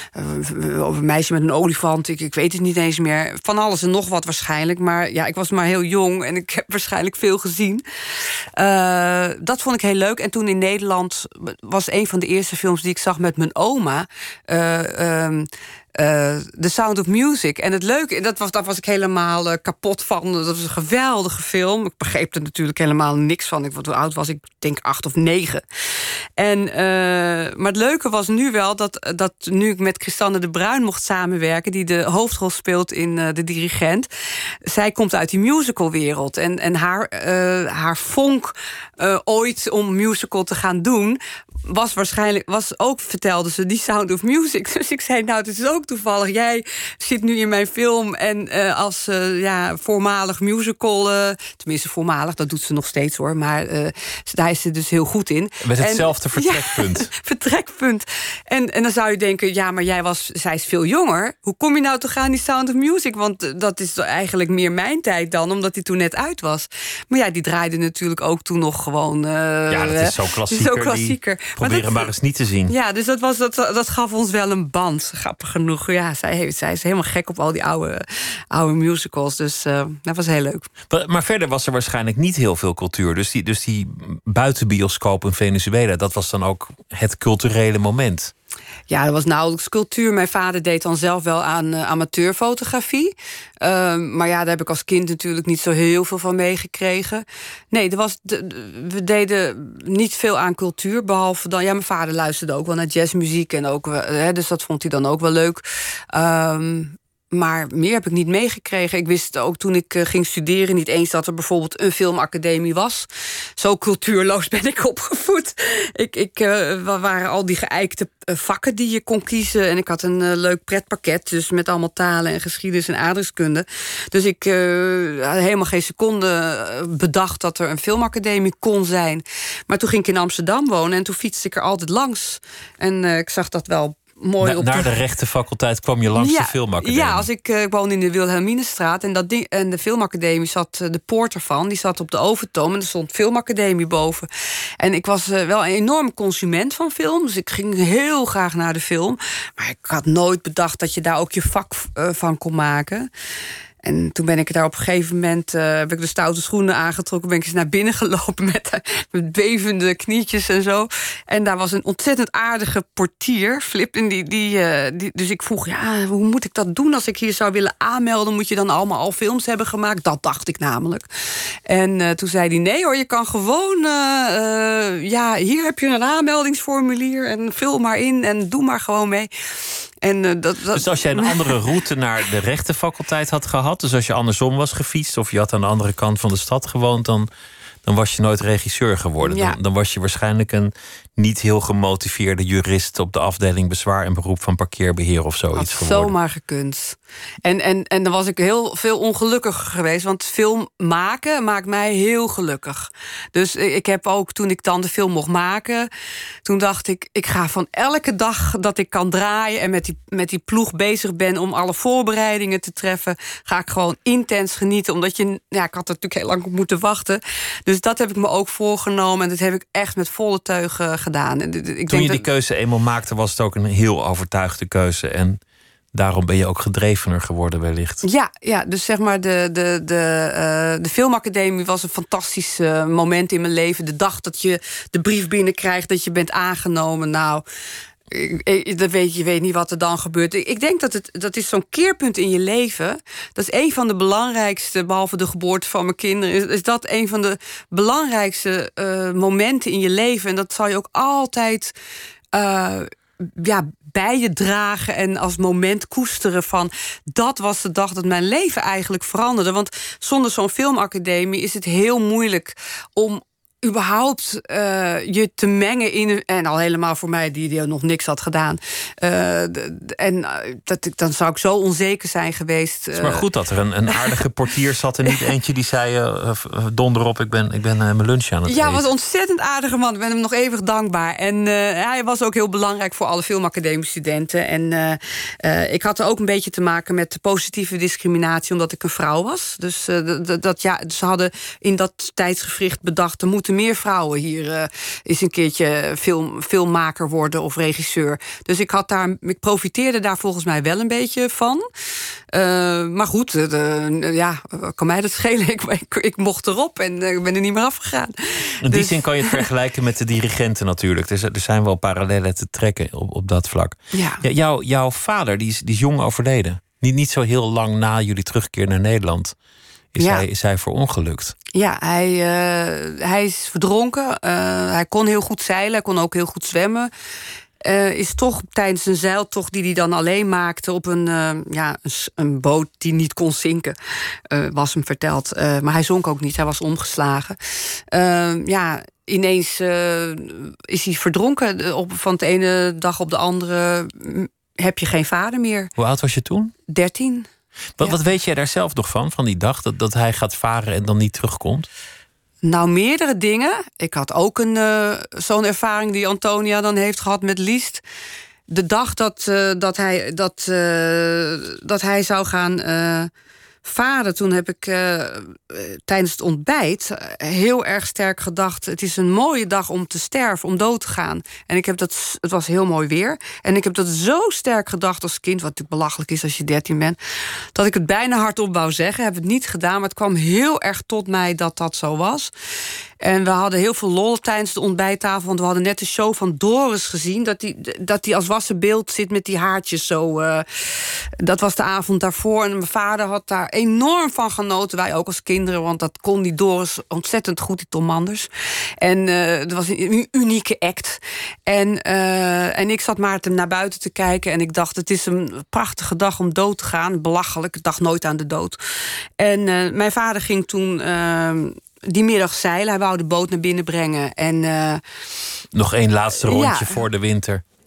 uh, over een meisje met een olifant. Ik, ik weet het niet eens meer. Van alles en nog wat waarschijnlijk. Maar ja, ik was maar heel jong en ik heb waarschijnlijk veel gezien. Uh, dat vond ik heel leuk. En toen in Nederland was een van de eerste films die ik zag met mijn oma. Uh, um, Uh, The Sound of Music. En het leuke, dat was, daar was ik helemaal uh, kapot van. Dat was een geweldige film. Ik begreep er natuurlijk helemaal niks van. Ik, wat hoe oud was ik? Denk acht of negen. En, uh, maar het leuke was nu wel dat, dat nu ik met Christanne de Bruin mocht samenwerken... die de hoofdrol speelt in uh, De Dirigent. Zij komt uit die musicalwereld. En, en haar, uh, haar vonk uh, ooit om musical te gaan doen... was waarschijnlijk, was ook, vertelde ze, die Sound of Music. Dus ik zei, nou, het is ook toevallig. Jij zit nu in mijn film en uh, als uh, ja, voormalig musical... Uh, tenminste, voormalig, dat doet ze nog steeds, hoor. Maar uh, daar is ze dus heel goed in. Met en, hetzelfde vertrekpunt. Ja, vertrekpunt. En, en dan zou je denken, ja, maar jij was, zij is veel jonger. Hoe kom je nou toch aan die Sound of Music? Want uh, dat is eigenlijk meer mijn tijd dan, omdat die toen net uit was. Maar ja, die draaide natuurlijk ook toen nog gewoon... Uh, ja, dat is zo klassieker. Zo klassieker. Probeer hem maar eens niet te zien. Ja, dus dat, was, dat, dat gaf ons wel een band, grappig genoeg. Ja, zij, heeft, zij is helemaal gek op al die oude, oude musicals. Dus uh, dat was heel leuk. Maar, maar verder was er waarschijnlijk niet heel veel cultuur. Dus die, dus die buitenbioscoop in Venezuela... dat was dan ook het culturele moment. Ja, dat was nauwelijks cultuur. Mijn vader deed dan zelf wel aan uh, amateurfotografie. Uh, maar ja, daar heb ik als kind natuurlijk niet zo heel veel van meegekregen. Nee, er was, de, de, we deden niet veel aan cultuur. Behalve dan, ja, mijn vader luisterde ook wel naar jazzmuziek. En ook, uh, hè, dus dat vond hij dan ook wel leuk. Um, Maar meer heb ik niet meegekregen. Ik wist ook toen ik uh, ging studeren niet eens dat er bijvoorbeeld een filmacademie was. Zo cultuurloos ben ik opgevoed. Ik, ik uh, waren al die geëikte uh, vakken die je kon kiezen. En ik had een uh, leuk pretpakket, dus met allemaal talen en geschiedenis en aardrijkskunde. Dus ik uh, had helemaal geen seconde bedacht dat er een filmacademie kon zijn. Maar toen ging ik in Amsterdam wonen en toen fietste ik er altijd langs. En uh, ik zag dat wel mooi Na, op naar de... de rechtenfaculteit kwam je langs ja, de filmacademie. Ja, als ik, uh, ik woonde in de Wilhelminastraat. En, dat ding, en de filmacademie zat, uh, de poort ervan, die zat op de Overtoom. En er stond filmacademie boven. En ik was uh, wel een enorm consument van film. Dus ik ging heel graag naar de film. Maar ik had nooit bedacht dat je daar ook je vak uh, van kon maken. En toen ben ik daar op een gegeven moment... Uh, heb ik de stoute schoenen aangetrokken... ben ik eens naar binnen gelopen met, uh, met bevende knietjes en zo. En daar was een ontzettend aardige portier, Flip. En die, die, uh, die, dus ik vroeg, ja, hoe moet ik dat doen? Als ik hier zou willen aanmelden... moet je dan allemaal al films hebben gemaakt? Dat dacht ik namelijk. En uh, toen zei hij, nee hoor, je kan gewoon... Uh, uh, ja, hier heb je een aanmeldingsformulier... en vul maar in en doe maar gewoon mee. En, uh, dat, dat... Dus als jij een andere route naar de rechtenfaculteit had gehad... dus als je andersom was gefietst... of je had aan de andere kant van de stad gewoond... dan, dan was je nooit regisseur geworden. Ja. Dan, dan was je waarschijnlijk een niet heel gemotiveerde jurist... op de afdeling bezwaar en beroep van parkeerbeheer of zoiets had geworden. Zomaar gekund. En, en, en dan was ik heel veel ongelukkiger geweest. Want film maken maakt mij heel gelukkig. Dus ik heb ook, toen ik dan de film mocht maken... toen dacht ik, ik ga van elke dag dat ik kan draaien... en met die, met die ploeg bezig ben om alle voorbereidingen te treffen... ga ik gewoon intens genieten. Omdat je, ja, ik had er natuurlijk heel lang op moeten wachten. Dus dat heb ik me ook voorgenomen. En dat heb ik echt met volle teugen gedaan. Ik Toen denk je die dat... keuze eenmaal maakte, was het ook een heel overtuigde keuze. En daarom ben je ook gedrevener geworden wellicht. Ja, ja, dus zeg maar, de, de, de, uh, de filmacademie was een fantastisch uh, moment in mijn leven. De dag dat je de brief binnenkrijgt, dat je bent aangenomen. Nou, ik, ik, dat weet, je weet niet wat er dan gebeurt. Ik, ik denk dat het dat is zo'n keerpunt in je leven. Dat is een van de belangrijkste, behalve de geboorte van mijn kinderen... is, is dat een van de belangrijkste uh, momenten in je leven. En dat zal je ook altijd... Uh, ja, bij je dragen en als moment koesteren van... dat was de dag dat mijn leven eigenlijk veranderde. Want zonder zo'n filmacademie is het heel moeilijk om überhaupt uh, je te mengen in... en al helemaal voor mij die, die nog niks had gedaan. Uh, en uh, dat, dan zou ik zo onzeker zijn geweest. Uh. Het is maar goed dat er een, een aardige portier zat... en niet eentje die zei, uh, donder op, ik ben, ik ben uh, mijn lunch aan het ja, eten. Ja, was een ontzettend aardige man. Ik ben hem nog eeuwig dankbaar. En uh, hij was ook heel belangrijk voor alle filmacademiestudenten. En uh, uh, ik had er ook een beetje te maken met positieve discriminatie... omdat ik een vrouw was. Dus, uh, dat, dat, ja, ze hadden in dat tijdsgevricht bedacht... er moeten meer vrouwen hier uh, eens een keertje film, filmmaker worden of regisseur. Dus ik, had daar, ik profiteerde daar volgens mij wel een beetje van. Uh, maar goed, uh, uh, ja, kan mij dat schelen? Ik, ik, ik mocht erop en ik uh, ben er niet meer afgegaan. In die dus... zin kan je het vergelijken met de dirigenten natuurlijk. Er, er zijn wel parallellen te trekken op, op dat vlak. Ja. Ja, jouw, jouw vader die is, die is jong overleden. Niet, niet zo heel lang na jullie terugkeer naar Nederland... Is, ja. hij, is hij verongelukt? Ja, hij, uh, hij is verdronken. Uh, hij kon heel goed zeilen, hij kon ook heel goed zwemmen. Uh, is toch tijdens een zeiltocht die hij dan alleen maakte... op een, uh, ja, een, een boot die niet kon zinken, uh, was hem verteld. Uh, maar hij zonk ook niet, hij was omgeslagen. Uh, ja, ineens uh, is hij verdronken. Op, van de ene dag op de andere heb je geen vader meer. Hoe oud was je toen? dertien. Wat, Ja. wat weet jij daar zelf nog van, van die dag? Dat, dat hij gaat varen en dan niet terugkomt? Nou, meerdere dingen. Ik had ook een uh, zo'n ervaring die Antonia dan heeft gehad met Liest. De dag dat, uh, dat, hij, dat, uh, dat hij zou gaan uh, varen... toen heb ik uh, tijdens het ontbijt heel erg sterk gedacht... het is een mooie dag om te sterven, om dood te gaan. En ik heb dat, het was heel mooi weer. En ik heb dat zo sterk gedacht als kind... wat natuurlijk belachelijk is als je dertien bent... dat ik het bijna hardop wou zeggen. Heb het niet gedaan, maar het kwam heel erg tot mij dat dat zo was. En we hadden heel veel lol tijdens de ontbijttafel... want we hadden net de show van Doris gezien... dat die, dat die als wassen beeld zit met die haartjes zo. Uh, dat was de avond daarvoor. En mijn vader had daar enorm van genoten. Wij ook als kinderen, want dat kon die Doris ontzettend goed, die Tom Manders. En uh, het was een unieke act. En, uh, en ik zat maar te, naar buiten te kijken... en ik dacht, het is een prachtige dag om dood te gaan. Belachelijk, ik dacht nooit aan de dood. En uh, mijn vader ging toen... Uh, die middag zeilen. Hij wou de boot naar binnen brengen. En, uh, Nog één laatste rondje ja. voor de winter.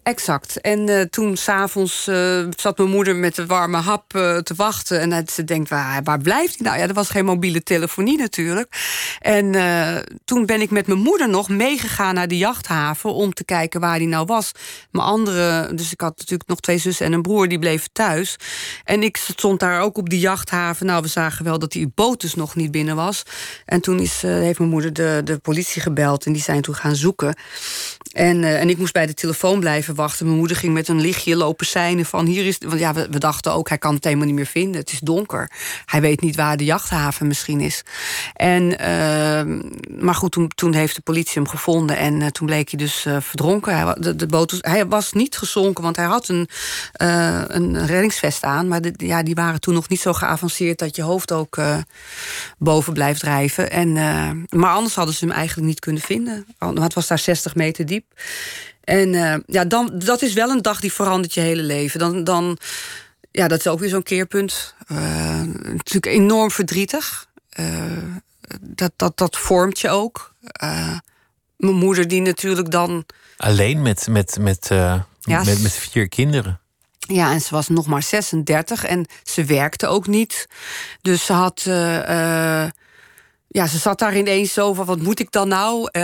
Exact. En uh, toen s'avonds uh, zat mijn moeder met de warme hap uh, te wachten. En uh, ze denkt, waar, waar blijft hij nou? Ja, er was geen mobiele telefonie natuurlijk. En uh, toen ben ik met mijn moeder nog meegegaan naar de jachthaven om te kijken waar hij nou was. Mijn andere, dus ik had natuurlijk nog twee zussen en een broer, die bleven thuis. En ik stond daar ook op die jachthaven. Nou, we zagen wel dat die boot dus nog niet binnen was. En toen is, uh, heeft mijn moeder de, de politie gebeld en die zijn toen gaan zoeken. En, uh, en ik moest bij de telefoon blijven wachten. Mijn moeder ging met een lichtje lopen seinen van hier is... Want ja, we, we dachten ook, hij kan het helemaal niet meer vinden. Het is donker. Hij weet niet waar de jachthaven misschien is. En, uh, maar goed, toen, toen heeft de politie hem gevonden. En uh, toen bleek hij dus uh, verdronken. Hij, de, de boot was, hij was niet gezonken, want hij had een, uh, een reddingsvest aan. Maar de, ja, die waren toen nog niet zo geavanceerd dat je hoofd ook uh, boven blijft drijven. En, uh, maar anders hadden ze hem eigenlijk niet kunnen vinden. Want het was daar zestig meter diep. En uh, ja, dan, dat is wel een dag die verandert je hele leven. Dan, dan, ja, dat is ook weer zo'n keerpunt. Uh, natuurlijk enorm verdrietig. Uh, dat, dat, dat vormt je ook. Uh, mijn moeder die natuurlijk dan... Alleen met, met, met, uh, ja, met, met vier kinderen. Ja, en ze was nog maar zesendertig en ze werkte ook niet. Dus ze had... Uh, uh, Ja, ze zat daar ineens zo van, wat moet ik dan nou? Uh,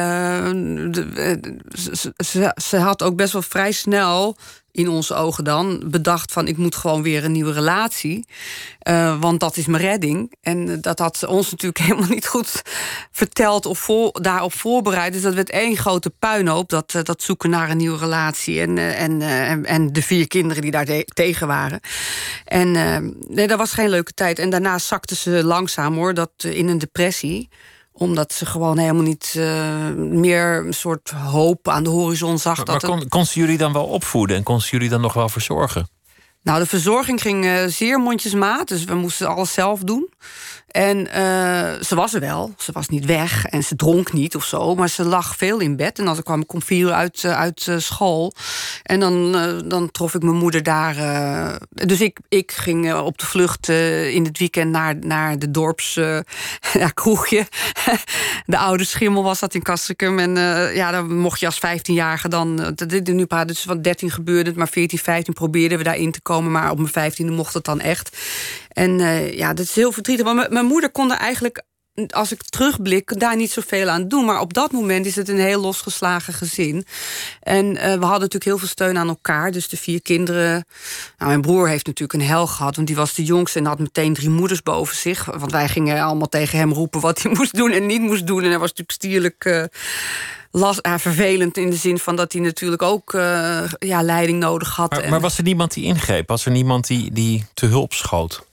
de, uh, ze, ze, ze had ook best wel vrij snel, in onze ogen dan, bedacht van, ik moet gewoon weer een nieuwe relatie. Uh, want dat is mijn redding. En dat had ze ons natuurlijk helemaal niet goed verteld of voor, daarop voorbereid. Dus dat werd één grote puinhoop, dat, uh, dat zoeken naar een nieuwe relatie. En, uh, en, uh, en, en de vier kinderen die daar te- tegen waren. En uh, nee, dat was geen leuke tijd. En daarna zakte ze langzaam, hoor, dat, uh, in een depressie. Omdat ze gewoon helemaal niet uh, meer een soort hoop aan de horizon zag. Maar, dat maar kon, kon ze jullie dan wel opvoeden en kon ze jullie dan nog wel verzorgen? Nou, de verzorging ging uh, zeer mondjesmaat, dus we moesten alles zelf doen. En uh, ze was er wel, ze was niet weg en ze dronk niet of zo, maar ze lag veel in bed. En dan kwam ik om vier uur uit, uh, uit uh, school. En dan, uh, dan trof ik mijn moeder daar. Uh, dus ik, ik ging uh, op de vlucht uh, in het weekend naar, naar de dorps uh, ja, kroegje. De oude Schimmel was dat in Castricum. En uh, ja, dan mocht je als vijftienjarige dan... Uh, dit nu praat, dus van dertien gebeurde het, maar veertien, vijftien probeerden we daarin te komen. Maar op mijn vijftiende mocht het dan echt. En uh, ja, dat is heel verdrietig. Maar mijn moeder kon er eigenlijk, als ik terugblik, daar niet zoveel aan doen. Maar op dat moment is het een heel losgeslagen gezin. En uh, we hadden natuurlijk heel veel steun aan elkaar. Dus de vier kinderen. Nou, mijn broer heeft natuurlijk een hel gehad, want die was de jongste en had meteen drie moeders boven zich. Want wij gingen allemaal tegen hem roepen wat hij moest doen en niet moest doen. En hij was natuurlijk stierlijk Uh, Las, ja, vervelend in de zin van dat hij natuurlijk ook uh, ja, leiding nodig had. Maar, maar was er niemand die ingreep? Was er niemand die, die te hulp schoot?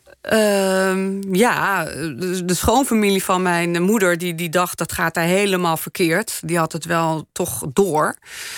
Uh, ja, de, de schoonfamilie van mijn moeder die, die dacht dat gaat daar helemaal verkeerd. Die had het wel toch door.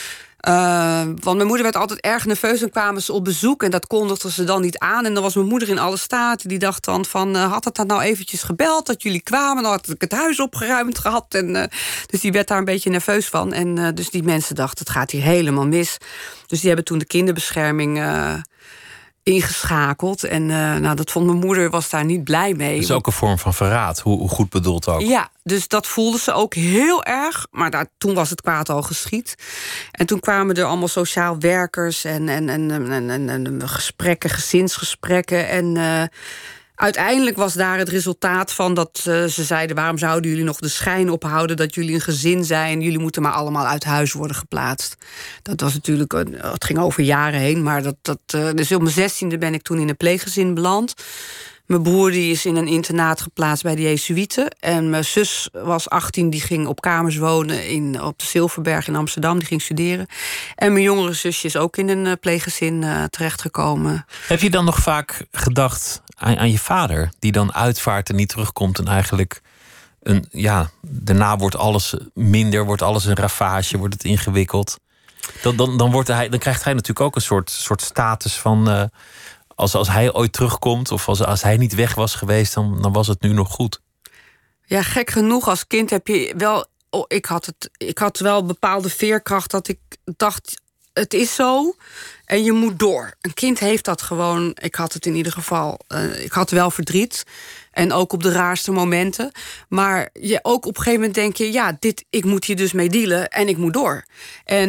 Uh, want mijn moeder werd altijd erg nerveus en kwamen ze op bezoek en dat kondigden ze dan niet aan. En dan was mijn moeder in alle staten. Die dacht dan van, uh, had het dan nou eventjes gebeld dat jullie kwamen? Dan had ik het huis opgeruimd gehad. En, uh, dus die werd daar een beetje nerveus van. En uh, dus die mensen dachten, het gaat hier helemaal mis. Dus die hebben toen de kinderbescherming Uh, ingeschakeld. En uh, nou, dat vond mijn moeder, was daar niet blij mee. Dat is ook een vorm van verraad, hoe, hoe goed bedoeld ook. Ja, dus dat voelde ze ook heel erg. Maar daar, toen was het kwaad al geschied. En toen kwamen er allemaal sociaal werkers en, en, en, en, en, en gesprekken, gezinsgesprekken. En uh, uiteindelijk was daar het resultaat van dat uh, ze zeiden, waarom zouden jullie nog de schijn ophouden dat jullie een gezin zijn? Jullie moeten maar allemaal uit huis worden geplaatst. Dat was natuurlijk, het ging over jaren heen, maar dat, dat, uh, dus op mijn zestiende ben ik toen in een pleeggezin beland. Mijn broer die is in een internaat geplaatst bij de Jezuïeten. En mijn zus was achttien, die ging op kamers wonen in, op de Zilverberg in Amsterdam. Die ging studeren. En mijn jongere zusje is ook in een pleeggezin uh, terechtgekomen. Heb je dan nog vaak gedacht aan, aan je vader, die dan uitvaart en niet terugkomt en eigenlijk een, ja, daarna wordt alles minder, wordt alles een ravage, wordt het ingewikkeld. Dan, dan, dan, wordt hij, dan krijgt hij natuurlijk ook een soort, soort status van Uh, Als, als hij ooit terugkomt, of als, als hij niet weg was geweest, dan, dan was het nu nog goed. Ja, gek genoeg, als kind heb je wel. Oh, ik, had het, ik had wel een bepaalde veerkracht dat ik dacht, het is zo en je moet door. Een kind heeft dat gewoon, ik had het in ieder geval, uh, ik had wel verdriet. En ook op de raarste momenten. Maar je, ook op een gegeven moment denk je... ja, dit, ik moet hier dus mee dealen en ik moet door. En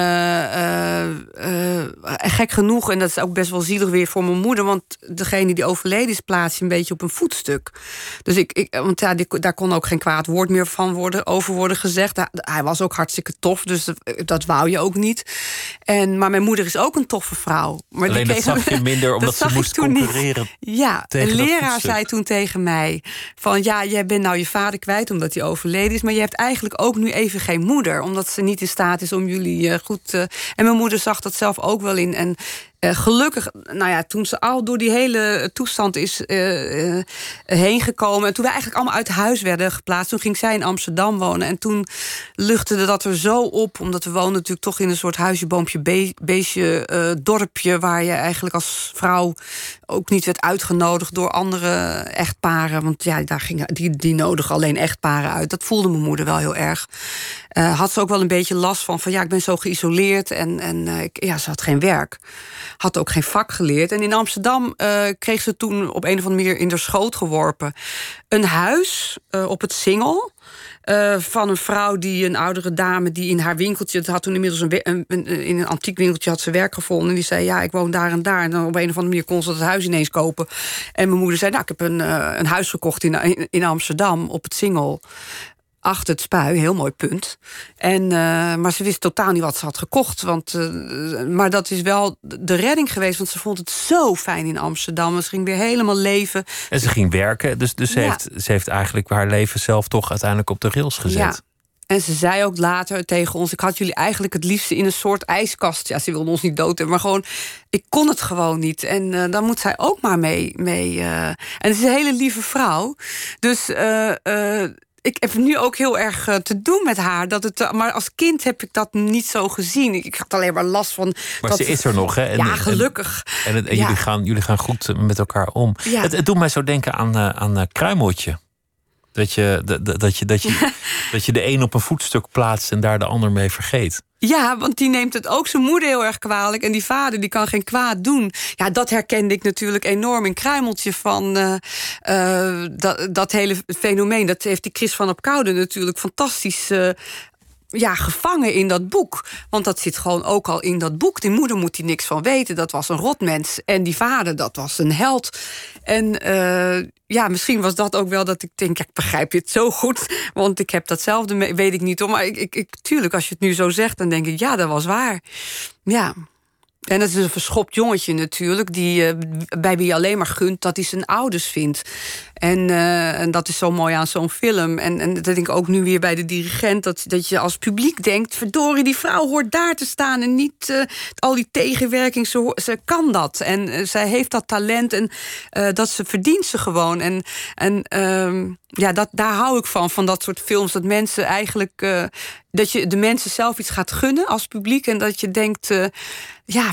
uh, uh, uh, gek genoeg, en dat is ook best wel zielig weer voor mijn moeder... want degene die overleden is, plaats je een beetje op een voetstuk. Dus ik, ik want ja, die, daar kon ook geen kwaad woord meer van worden, over worden gezegd. Hij, hij was ook hartstikke tof, dus dat, dat wou je ook niet. En, maar mijn moeder is ook een toffe vrouw. Maar alleen die dat kreeg, zag je minder, omdat ze moest concurreren. Niet. Ja, tegen een leraar voetstuk. zei toen tegen mij... van ja, jij bent nou je vader kwijt omdat hij overleden is... maar je hebt eigenlijk ook nu even geen moeder... omdat ze niet in staat is om jullie uh, goed... Uh, en mijn moeder zag dat zelf ook wel in... En, Uh, gelukkig, nou ja, toen ze al door die hele toestand is uh, uh, heen gekomen... en toen wij eigenlijk allemaal uit huis werden geplaatst... toen ging zij in Amsterdam wonen. En toen luchtte dat er zo op... omdat we woonden natuurlijk toch in een soort huisje, boompje, be- beestje, uh, dorpje... waar je eigenlijk als vrouw ook niet werd uitgenodigd... door andere echtparen. Want ja, daar gingen die, die nodigen alleen echtparen uit. Dat voelde mijn moeder wel heel erg. Uh, had ze ook wel een beetje last van... van ja, ik ben zo geïsoleerd en, en uh, ja, ze had geen werk. Had ook geen vak geleerd. En in Amsterdam uh, kreeg ze toen op een of andere manier in de schoot geworpen... een huis uh, op het Singel... Uh, van een vrouw, die een oudere dame... die in haar winkeltje, het had toen inmiddels een, een, een, in een antiek winkeltje had ze werk gevonden. En die zei, ja, ik woon daar en daar. En dan op een of andere manier kon ze het huis ineens kopen. En mijn moeder zei, nou, ik heb een, uh, een huis gekocht in, in, in Amsterdam... op het Singel. Achter het Spui, heel mooi punt. En, uh, maar ze wist totaal niet wat ze had gekocht. Want, uh, maar dat is wel de redding geweest. Want ze vond het zo fijn in Amsterdam. Ze ging weer helemaal leven. En ze ging werken. Dus, dus ze, ja. heeft, ze heeft eigenlijk haar leven zelf toch uiteindelijk op de rails gezet. Ja. En ze zei ook later tegen ons... ik had jullie eigenlijk het liefste in een soort ijskast. Ja, ze wilde ons niet dood hebben, maar gewoon... ik kon het gewoon niet. En uh, dan moet zij ook maar mee. mee uh, en het is een hele lieve vrouw. Dus... Uh, uh, ik heb nu ook heel erg uh, te doen met haar. Dat het, uh, maar als kind heb ik dat niet zo gezien. Ik, ik had alleen maar last van... Maar dat ze is er nog, hè? En, ja, gelukkig. En, en, het, en ja. jullie, gaan, jullie gaan goed met elkaar om. Ja. Het, het doet mij zo denken aan, uh, aan uh, Kruimeltje. Dat je, dat, dat, je, dat, je, dat je de een op een voetstuk plaatst... en daar de ander mee vergeet. Ja, want die neemt het ook zijn moeder heel erg kwalijk. En die vader, die kan geen kwaad doen. Ja, dat herkende ik natuurlijk enorm in Kruimeltje van uh, uh, dat, dat hele fenomeen. Dat heeft die Chris van Opkoude natuurlijk fantastisch... Uh, ja, gevangen in dat boek. Want dat zit gewoon ook al in dat boek. Die moeder moet hier niks van weten. Dat was een rotmens. En die vader, dat was een held. En uh, ja, misschien was dat ook wel dat ik denk... ja, ik begrijp je het zo goed. Want ik heb datzelfde, mee, weet ik niet. Hoor. Maar ik, ik, ik, tuurlijk, als je het nu zo zegt... dan denk ik, ja, dat was waar. Ja. En dat is een verschopt jongetje natuurlijk... die, uh, bij wie je alleen maar gunt dat hij zijn ouders vindt. En, uh, en dat is zo mooi aan zo'n film. En, en dat denk ik ook nu weer bij de dirigent... dat, dat je als publiek denkt... verdorie, die vrouw hoort daar te staan... en niet uh, al die tegenwerking, ze, ze kan dat. En uh, zij heeft dat talent en uh, dat ze verdient ze gewoon. En, en uh, ja, dat, daar hou ik van, van dat soort films... dat mensen eigenlijk... Uh, dat je de mensen zelf iets gaat gunnen als publiek... en dat je denkt, uh, ja,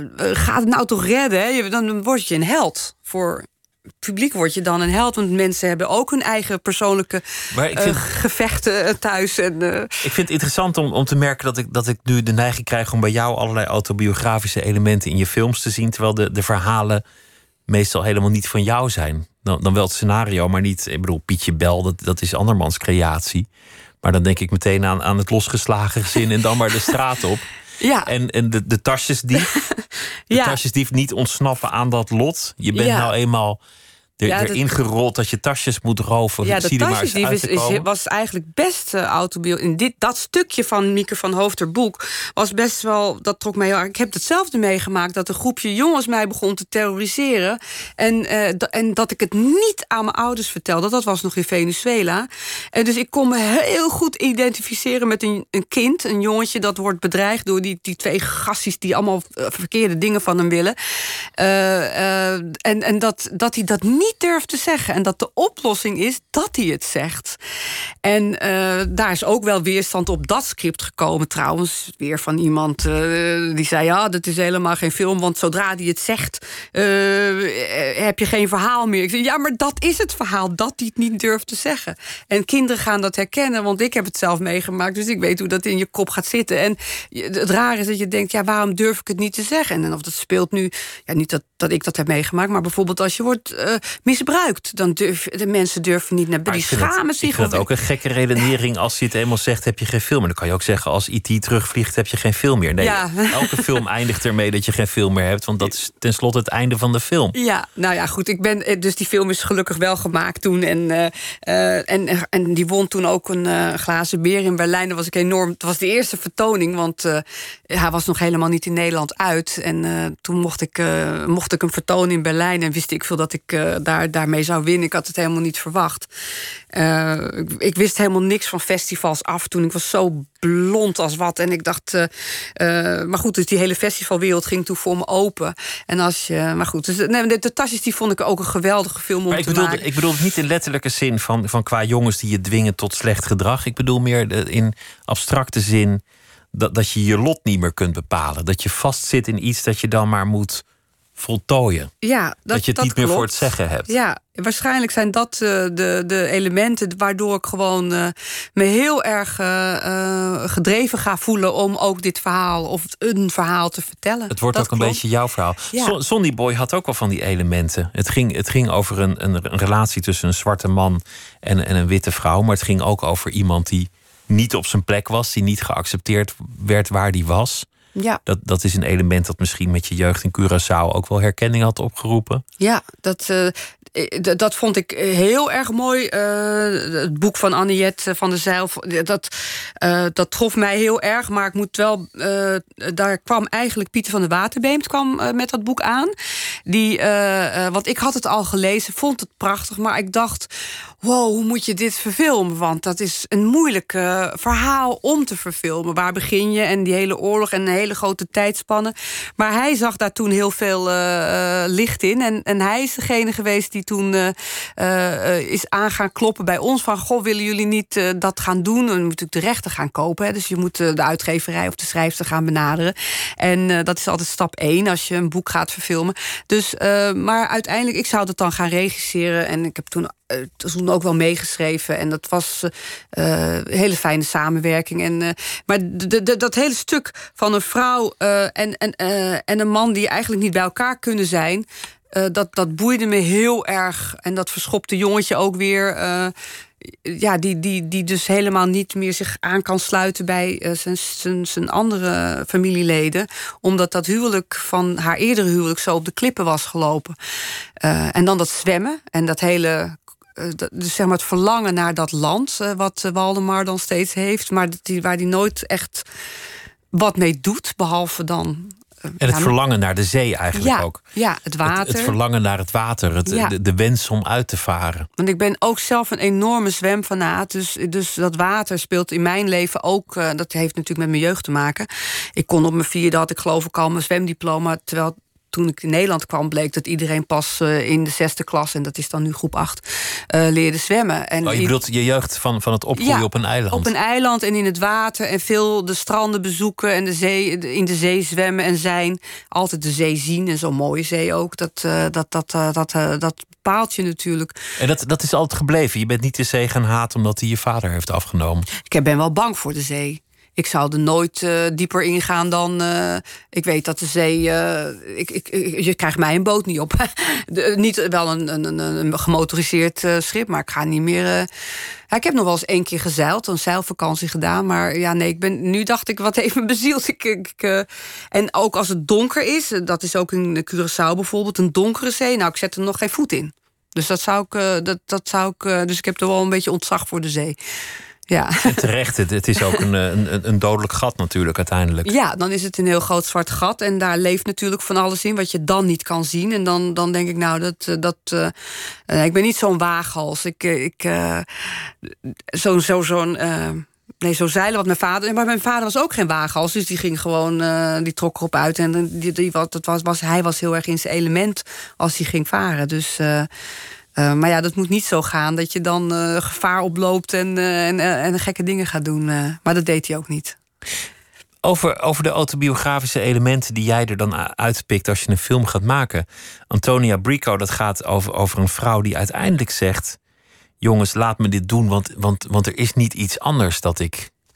ga het nou toch redden? Hè? Dan word je een held. Voor het publiek word je dan een held... want mensen hebben ook hun eigen persoonlijke maar ik vind, uh, gevechten thuis. En, uh... Ik vind het interessant om, om te merken dat ik, dat ik nu de neiging krijg... om bij jou allerlei autobiografische elementen in je films te zien... terwijl de, de verhalen meestal helemaal niet van jou zijn. Dan, dan wel het scenario, maar niet... Ik bedoel, Pietje Bel, dat, dat is andermans creatie... Maar dan denk ik meteen aan, aan het losgeslagen gezin... en dan maar de straat op. Ja. En, en de, de tasjesdief. De ja. tasjesdief niet ontsnappen aan dat lot. Je bent ja. nou eenmaal er, ja, erin dat... gerold dat je tasjes moet roven. Ja, de tasjesdief is, is, was was eigenlijk best uh, autobiografie. In dit, dat stukje van Mieke van Hoofder boek was best wel... dat trok mij heel erg. Ik heb hetzelfde meegemaakt... dat een groepje jongens mij begon te terroriseren. En, uh, d- en dat ik het niet aan mijn ouders vertelde. Dat was nog in Venezuela. En dus ik kon me heel goed identificeren met een, een kind. Een jongetje dat wordt bedreigd door die, die twee gasties... die allemaal uh, verkeerde dingen van hem willen. Uh, uh, en en dat, dat hij dat niet durft te zeggen. En dat de oplossing is dat hij het zegt. En uh, daar is ook wel weerstand op dat script gekomen trouwens. Weer van iemand uh, die zei... ja, dat is helemaal geen film, want zodra hij het zegt... Uh, heb je geen verhaal meer. Ik zei, ja, maar dat is het verhaal, dat hij het niet durft te zeggen. En kinderen gaan dat herkennen, want ik heb het zelf meegemaakt... dus ik weet hoe dat in je kop gaat zitten. En het rare is dat je denkt, ja, waarom durf ik het niet te zeggen? En of dat speelt nu... ja, niet dat dat ik dat heb meegemaakt. Maar bijvoorbeeld als je wordt uh, misbruikt, dan durf de mensen durven niet naar bed. Die schamen het, zich. Ik vind dat ook een gekke redenering. Als je het eenmaal zegt, heb je geen film meer. Dan kan je ook zeggen, als I T terugvliegt, heb je geen film meer. Nee, ja. Elke film eindigt ermee dat je geen film meer hebt. Want dat is tenslotte het einde van de film. Ja, nou ja, goed. Ik ben, dus die film is gelukkig wel gemaakt toen. En, uh, uh, en, en die won toen ook een uh, glazen beer in Berlijn. Dat was ik enorm. Het was de eerste vertoning, want uh, hij was nog helemaal niet in Nederland uit. En uh, toen mocht ik, uh, mocht ik hem vertonen in Berlijn. En wist ik veel dat ik uh, daar, daarmee zou winnen. Ik had het helemaal niet verwacht. Uh, ik, ik wist helemaal niks van festivals af toen. Ik was zo blond als wat. En ik dacht... Uh, uh, maar goed, dus die hele festivalwereld ging toen voor me open. En als je... Maar goed, dus, nee, de, de tasjes die vond ik ook een geweldige film om maar ik te bedoel, maken. Ik bedoel het niet in letterlijke zin van, van qua jongens die je dwingen tot slecht gedrag. Ik bedoel meer de, in abstracte zin dat, dat je je lot niet meer kunt bepalen. Dat je vastzit in iets dat je dan maar moet voltooien. Ja, dat, dat je het dat niet klopt. meer voor het zeggen hebt. Ja, waarschijnlijk zijn dat uh, de, de elementen waardoor ik gewoon uh, me heel erg uh, uh, gedreven ga voelen om ook dit verhaal of een verhaal te vertellen. Het wordt dat ook een klopt. beetje jouw verhaal. Ja. Sonny Boy had ook wel van die elementen. Het ging, het ging over een, een, een relatie tussen een zwarte man en, en een witte vrouw. Maar het ging ook over iemand die niet op zijn plek was, die niet geaccepteerd werd waar die was. Ja. Dat, dat is een element dat misschien met je jeugd in Curaçao ook wel herkenning had opgeroepen. Ja, dat, uh, dat vond ik heel erg mooi. Uh, het boek van Anniette van der Zijl, dat, uh, dat trof mij heel erg. Maar ik moet wel, uh, daar kwam eigenlijk Pieter van der Waterbeemt kwam, uh, met dat boek aan. Die, uh, uh, want ik had het al gelezen, vond het prachtig, maar ik dacht, wow, hoe moet je dit verfilmen? Want dat is een moeilijk uh, verhaal om te verfilmen. Waar begin je? En die hele oorlog en een hele grote tijdspannen. Maar hij zag daar toen heel veel uh, uh, licht in. En, en hij is degene geweest die toen uh, uh, is aan gaan kloppen bij ons. Van, goh, willen jullie niet uh, dat gaan doen? Dan moet je natuurlijk de rechten gaan kopen. Hè? Dus je moet uh, de uitgeverij of de schrijfster gaan benaderen. En uh, dat is altijd stap één als je een boek gaat verfilmen. Dus, uh, maar uiteindelijk, ik zou dat dan gaan regisseren. En ik heb toen... toen ook wel meegeschreven. En dat was uh, een hele fijne samenwerking. En, uh, maar de, de, dat hele stuk van een vrouw uh, en, en, uh, en een man die eigenlijk niet bij elkaar kunnen zijn, uh, dat, dat boeide me heel erg. En dat verschopte jongetje ook weer. Uh, ja, die, die, die dus helemaal niet meer zich aan kan sluiten bij uh, zijn, zijn, zijn andere familieleden. Omdat dat huwelijk van haar eerdere huwelijk zo op de klippen was gelopen. Uh, en dan dat zwemmen en dat hele... Uh, dus zeg maar het verlangen naar dat land, uh, wat uh, Waldemar dan steeds heeft, maar die, waar hij nooit echt wat mee doet, behalve dan... Uh, en het ja, verlangen naar de zee eigenlijk ja, ook. Ja, het water. Het, het verlangen naar het water, het, ja. de, de wens om uit te varen. Want ik ben ook zelf een enorme zwemfanaat. Dus, dus dat water speelt in mijn leven ook... Uh, dat heeft natuurlijk met mijn jeugd te maken. Ik kon op mijn vierde, had ik geloof ik al mijn zwemdiploma, terwijl... Toen ik in Nederland kwam, bleek dat iedereen pas uh, in de zesde klas, en dat is dan nu groep acht, uh, leerde zwemmen. En oh, je bedoelt je jeugd van, van het opgroeien ja, op een eiland? Op een eiland en in het water en veel de stranden bezoeken en de zee, in de zee zwemmen en zijn. Altijd de zee zien en zo'n mooie zee ook. Dat, uh, dat, dat, uh, dat, uh, dat bepaalt je natuurlijk. En dat, dat is altijd gebleven? Je bent niet de zee gaan haten omdat hij je vader heeft afgenomen? Ik ben wel bang voor de zee. Ik zou er nooit uh, dieper ingaan dan... Uh, ik weet dat de zee... Uh, ik, ik, je krijgt mij een boot niet op. de, niet wel een, een, een gemotoriseerd uh, schip, maar ik ga niet meer... Uh, ja, ik heb nog wel eens één keer gezeild, een zeilvakantie gedaan. Maar ja, nee, ik ben, nu dacht ik, wat even bezield. Ik, ik, uh, en ook als het donker is, dat is ook in Curaçao bijvoorbeeld, een donkere zee. Nou, ik zet er nog geen voet in. Dus dat zou ik... Uh, dat, dat zou ik uh, dus ik heb er wel een beetje ontzag voor de zee. Ja. En terecht, het, het is ook een, een, een dodelijk gat natuurlijk uiteindelijk. Ja, dan is het een heel groot zwart gat. En daar leeft natuurlijk van alles in wat je dan niet kan zien. En dan, dan denk ik, nou, dat... dat uh, uh, ik ben niet zo'n waaghals. Ik... ik uh, zo'n... Zo, zo'n uh, Nee, zo zeilen wat mijn vader... Maar mijn vader was ook geen waaghals. Dus die ging gewoon... Uh, die trok erop uit. En die, die, wat, dat was, was, hij was heel erg in zijn element als hij ging varen. Dus... Uh, Uh, maar ja, dat moet niet zo gaan dat je dan uh, gevaar oploopt en, uh, en, uh, en gekke dingen gaat doen. Uh, maar dat deed hij ook niet. Over, over de autobiografische elementen die jij er dan uitpikt als je een film gaat maken. Antonia Bricco, dat gaat over, over een vrouw die uiteindelijk zegt... jongens, laat me dit doen, want, want, want er is niet iets anders dat ik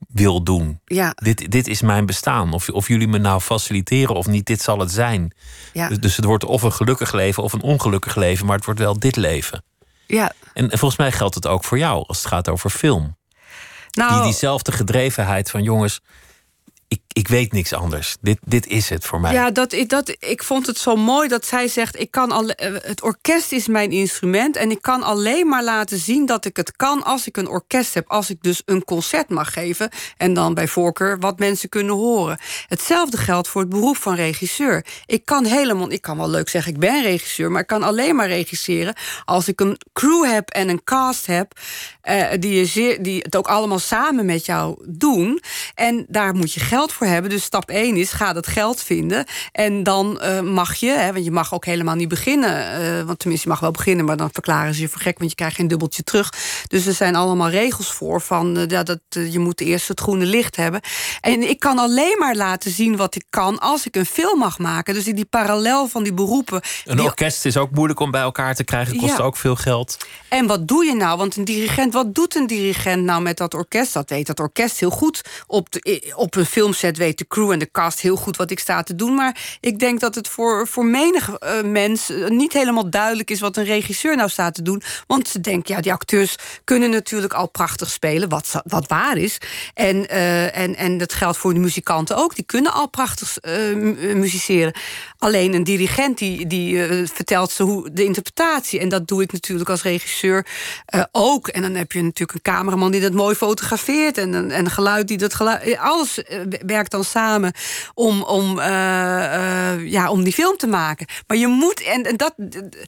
wil doen. Ja. Dit, dit is mijn bestaan. Of, of jullie me nou faciliteren of niet, dit zal het zijn. Ja. Dus, dus het wordt of een gelukkig leven of een ongelukkig leven, maar het wordt wel dit leven. Ja. En, en volgens mij geldt het ook voor jou als het gaat over film. Nou, Die, diezelfde gedrevenheid van jongens, ik, ik weet niks anders. Dit, dit is het voor mij. Ja, dat, dat, ik vond het zo mooi dat zij zegt, ik kan al, het orkest is mijn instrument en ik kan alleen maar laten zien dat ik het kan als ik een orkest heb. Als ik dus een concert mag geven en dan bij voorkeur wat mensen kunnen horen. Hetzelfde geldt voor het beroep van regisseur. Ik kan helemaal, ik kan wel leuk zeggen, ik ben regisseur, maar ik kan alleen maar regisseren als ik een crew heb en een cast heb uh, die, je zeer, die het ook allemaal samen met jou doen. En daar moet je geld voor hebben. Dus stap één is, ga dat geld vinden. En dan uh, mag je, hè, want je mag ook helemaal niet beginnen. Uh, want tenminste, je mag wel beginnen, maar dan verklaren ze je voor gek, want je krijgt geen dubbeltje terug. Dus er zijn allemaal regels voor van, uh, ja, dat, uh, je moet eerst het groene licht hebben. En ik kan alleen maar laten zien wat ik kan als ik een film mag maken. Dus die, die parallel van die beroepen. Een die... orkest is ook moeilijk om bij elkaar te krijgen, kost Ja. ook veel geld. En wat doe je nou? Want een dirigent, wat doet een dirigent nou met dat orkest? Dat weet dat orkest heel goed. Op, de, op een filmset weet de crew en de cast heel goed wat ik sta te doen. Maar ik denk dat het voor, voor menig uh, mens niet helemaal duidelijk is wat een regisseur nou staat te doen. Want ze denken, ja, die acteurs kunnen natuurlijk al prachtig spelen, wat, wat waar is. En, uh, en, en dat geldt voor de muzikanten ook. Die kunnen al prachtig uh, musiceren. Alleen een dirigent die, die uh, vertelt ze hoe de interpretatie. En dat doe ik natuurlijk als regisseur uh, ook. En dan heb je natuurlijk een cameraman die dat mooi fotografeert. En een, en een geluid die dat geluid. Alles uh, werkt dan samen om, om, uh, uh, ja, om die film te maken. Maar je moet. En, en dat.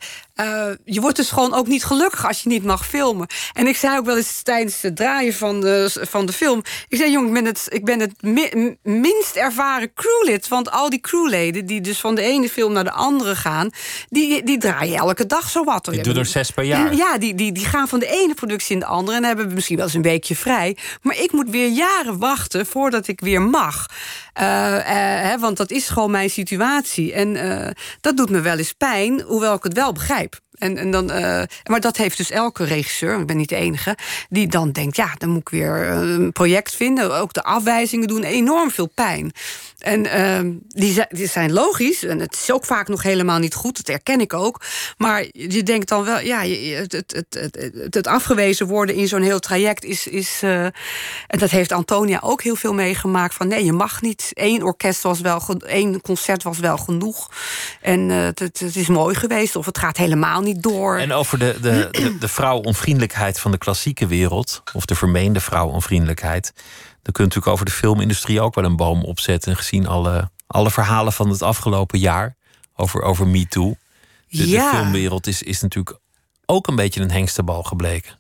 Uh, je wordt dus gewoon ook niet gelukkig als je niet mag filmen. En ik zei ook wel eens tijdens het draaien van de, van de film. Ik zei, jong, ik ben het, ik ben het mi, minst ervaren crewlid. Want al die crewleden die dus van de ene film naar de andere gaan, die, die draaien elke dag zo wat. Ik doe er zes per jaar. Ja, die, die, die gaan van de ene productie in de andere en hebben misschien wel eens een weekje vrij. Maar ik moet weer jaren wachten voordat ik weer mag. Uh, uh, hè, want dat is gewoon mijn situatie. En uh, dat doet me wel eens pijn, hoewel ik het wel begrijp. En, en dan, uh, maar dat heeft dus elke regisseur, ik ben niet de enige, die dan denkt, ja, dan moet ik weer een project vinden. Ook de afwijzingen doen enorm veel pijn. En uh, die, die zijn logisch. En het is ook vaak nog helemaal niet goed. Dat herken ik ook. Maar je denkt dan wel, ja, het, het, het, het, het afgewezen worden in zo'n heel traject is. is uh, en dat heeft Antonia ook heel veel meegemaakt. Van nee, je mag niet. Eén orkest was wel, één concert was wel genoeg. En uh, het, het is mooi geweest. Of het gaat helemaal niet door. En over de, de, de, de vrouwonvriendelijkheid van de klassieke wereld, of de vermeende vrouwonvriendelijkheid, dan kun je natuurlijk over de filmindustrie ook wel een boom opzetten. Gezien alle, alle verhalen van het afgelopen jaar over, over MeToo. De, ja. de filmwereld is, is natuurlijk ook een beetje een hengstenbal gebleken.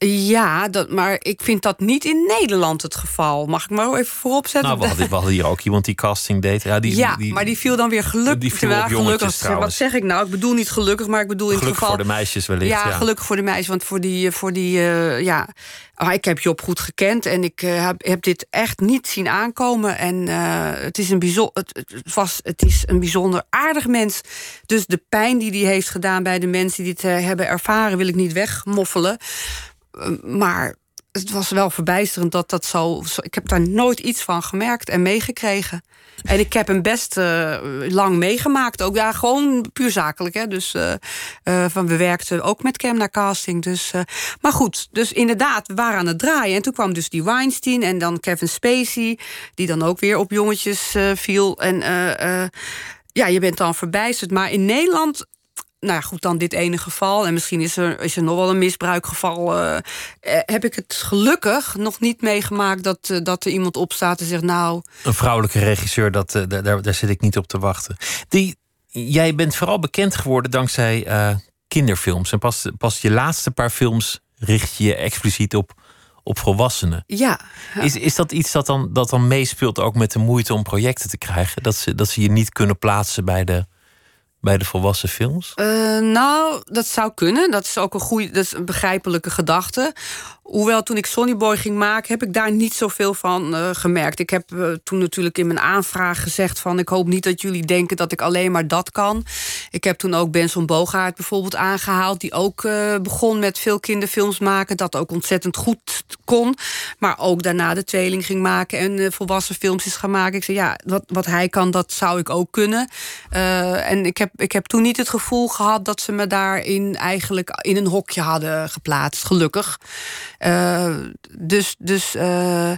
Ja, dat, maar ik vind dat niet in Nederland het geval. Mag ik maar even voorop zetten? Nou, we hadden, we hadden hier ook iemand die casting deed. Ja, die, ja die, maar die viel dan weer gelukkig. Die viel op jongetjes trouwens. Wat zeg ik nou? Ik bedoel niet gelukkig, maar ik bedoel in het gelukkig geval. voor de meisjes wellicht. Ja, ja, gelukkig voor de meisjes. Want voor die, voor die uh, ja, oh, ik heb Job goed gekend en ik uh, heb, heb dit echt niet zien aankomen. En uh, het is een bijzonder, het, het was, het is een bijzonder aardig mens. Dus de pijn die hij heeft gedaan bij de mensen die het uh, hebben ervaren, wil ik niet wegmoffelen. Maar het was wel verbijsterend dat dat zo, zo... Ik heb daar nooit iets van gemerkt en meegekregen. En ik heb hem best uh, lang meegemaakt. Ook ja, gewoon puur zakelijk. Hè? Dus uh, uh, van, we werkten ook met Cam naar casting. Dus, uh, maar goed, dus inderdaad, we waren aan het draaien. En toen kwam dus die Weinstein en dan Kevin Spacey, die dan ook weer op jongetjes uh, viel. En uh, uh, ja, je bent dan verbijsterd. Maar in Nederland, nou ja, goed, dan dit ene geval. En misschien is er, is er nog wel een misbruikgeval. Uh, heb ik het gelukkig nog niet meegemaakt dat, uh, dat er iemand opstaat en zegt, nou, een vrouwelijke regisseur, dat, uh, daar, daar zit ik niet op te wachten. Die, jij bent vooral bekend geworden dankzij uh, kinderfilms. En pas, pas je laatste paar films richt je je expliciet op, op volwassenen. Ja. ja. Is, is dat iets dat dan, dat dan meespeelt ook met de moeite om projecten te krijgen? Dat ze, dat ze je niet kunnen plaatsen bij de, bij de volwassen films? Uh, nou, dat zou kunnen. Dat is ook een goede, dat is een begrijpelijke gedachte. hoewel toen ik Sonny Boy ging maken, heb ik daar niet zoveel van uh, gemerkt. Ik heb uh, toen natuurlijk in mijn aanvraag gezegd van, ik hoop niet dat jullie denken dat ik alleen maar dat kan. Ik heb toen ook Benson Bogaert bijvoorbeeld aangehaald, die ook uh, begon met veel kinderfilms maken, dat ook ontzettend goed kon, maar ook daarna de tweeling ging maken en uh, volwassen films is gaan maken. Ik zei, ja, wat, wat hij kan, dat zou ik ook kunnen. Uh, en ik heb, ik heb toen niet het gevoel gehad dat ze me daarin eigenlijk in een hokje hadden geplaatst, gelukkig. Uh, dus dus uh,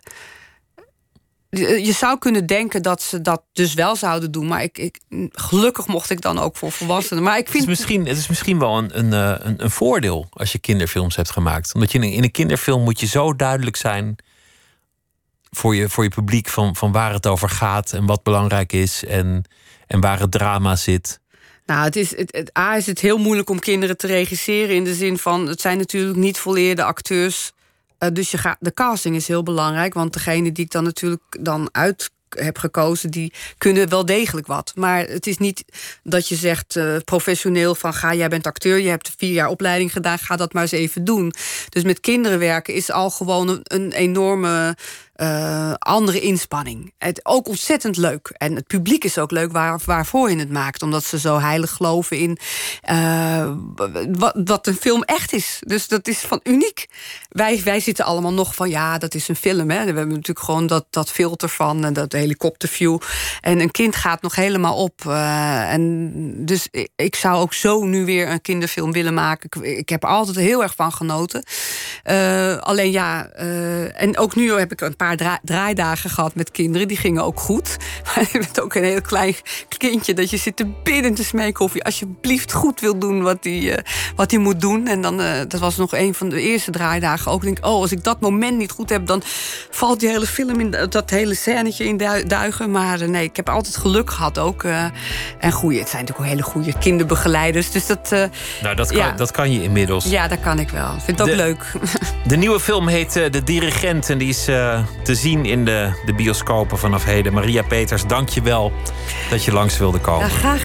je zou kunnen denken dat ze dat dus wel zouden doen, maar ik, ik, gelukkig mocht ik dan ook voor volwassenen. Maar ik vind... het, is misschien, het is misschien wel een, een, een, een voordeel als je kinderfilms hebt gemaakt. Omdat je in een, in een kinderfilm moet je zo duidelijk zijn voor je, voor je publiek van, van waar het over gaat en wat belangrijk is en, en waar het drama zit. Nou, het is, het, het, A is het heel moeilijk om kinderen te regisseren in de zin van, het zijn natuurlijk niet volleerde acteurs. Uh, dus je gaat, de casting is heel belangrijk, want degene die ik dan natuurlijk dan uit heb gekozen, die kunnen wel degelijk wat. Maar het is niet dat je zegt uh, professioneel van, ga, jij bent acteur, je hebt vier jaar opleiding gedaan, ga dat maar eens even doen. Dus met kinderen werken is al gewoon een, een enorme Uh, andere inspanning. Het ook ontzettend leuk. En het publiek is ook leuk waar, waarvoor je het maakt. Omdat ze zo heilig geloven in uh, wat, wat een film echt is. Dus dat is van uniek. Wij, wij zitten allemaal nog van, ja, dat is een film. Hè. We hebben natuurlijk gewoon dat, dat filter van, en dat helikopterview. En een kind gaat nog helemaal op. Uh, en dus ik, ik zou ook zo nu weer een kinderfilm willen maken. Ik, ik heb er altijd heel erg van genoten. Uh, alleen ja, uh, en ook nu heb ik een paar draaidagen gehad met kinderen. Die gingen ook goed. Maar je bent ook een heel klein kindje dat je zit te bidden te smeken of je alsjeblieft goed wil doen wat hij uh, wat hij moet doen. En dan, uh, dat was nog een van de eerste draaidagen ook. Ik denk, oh, als ik dat moment niet goed heb, dan valt die hele film in dat hele scènetje in duigen. Maar uh, nee, ik heb altijd geluk gehad ook. Uh, en goeie, het zijn natuurlijk ook hele goede kinderbegeleiders. Dus dat, uh, nou, dat kan, ja. dat kan je inmiddels. Ja, dat kan ik wel. Ik vind het ook de, leuk. De nieuwe film heet uh, De Dirigent en die is uh, te zien in de, de bioscopen vanaf heden. Maria Peters, dank je wel dat je langs wilde komen. Ja, graag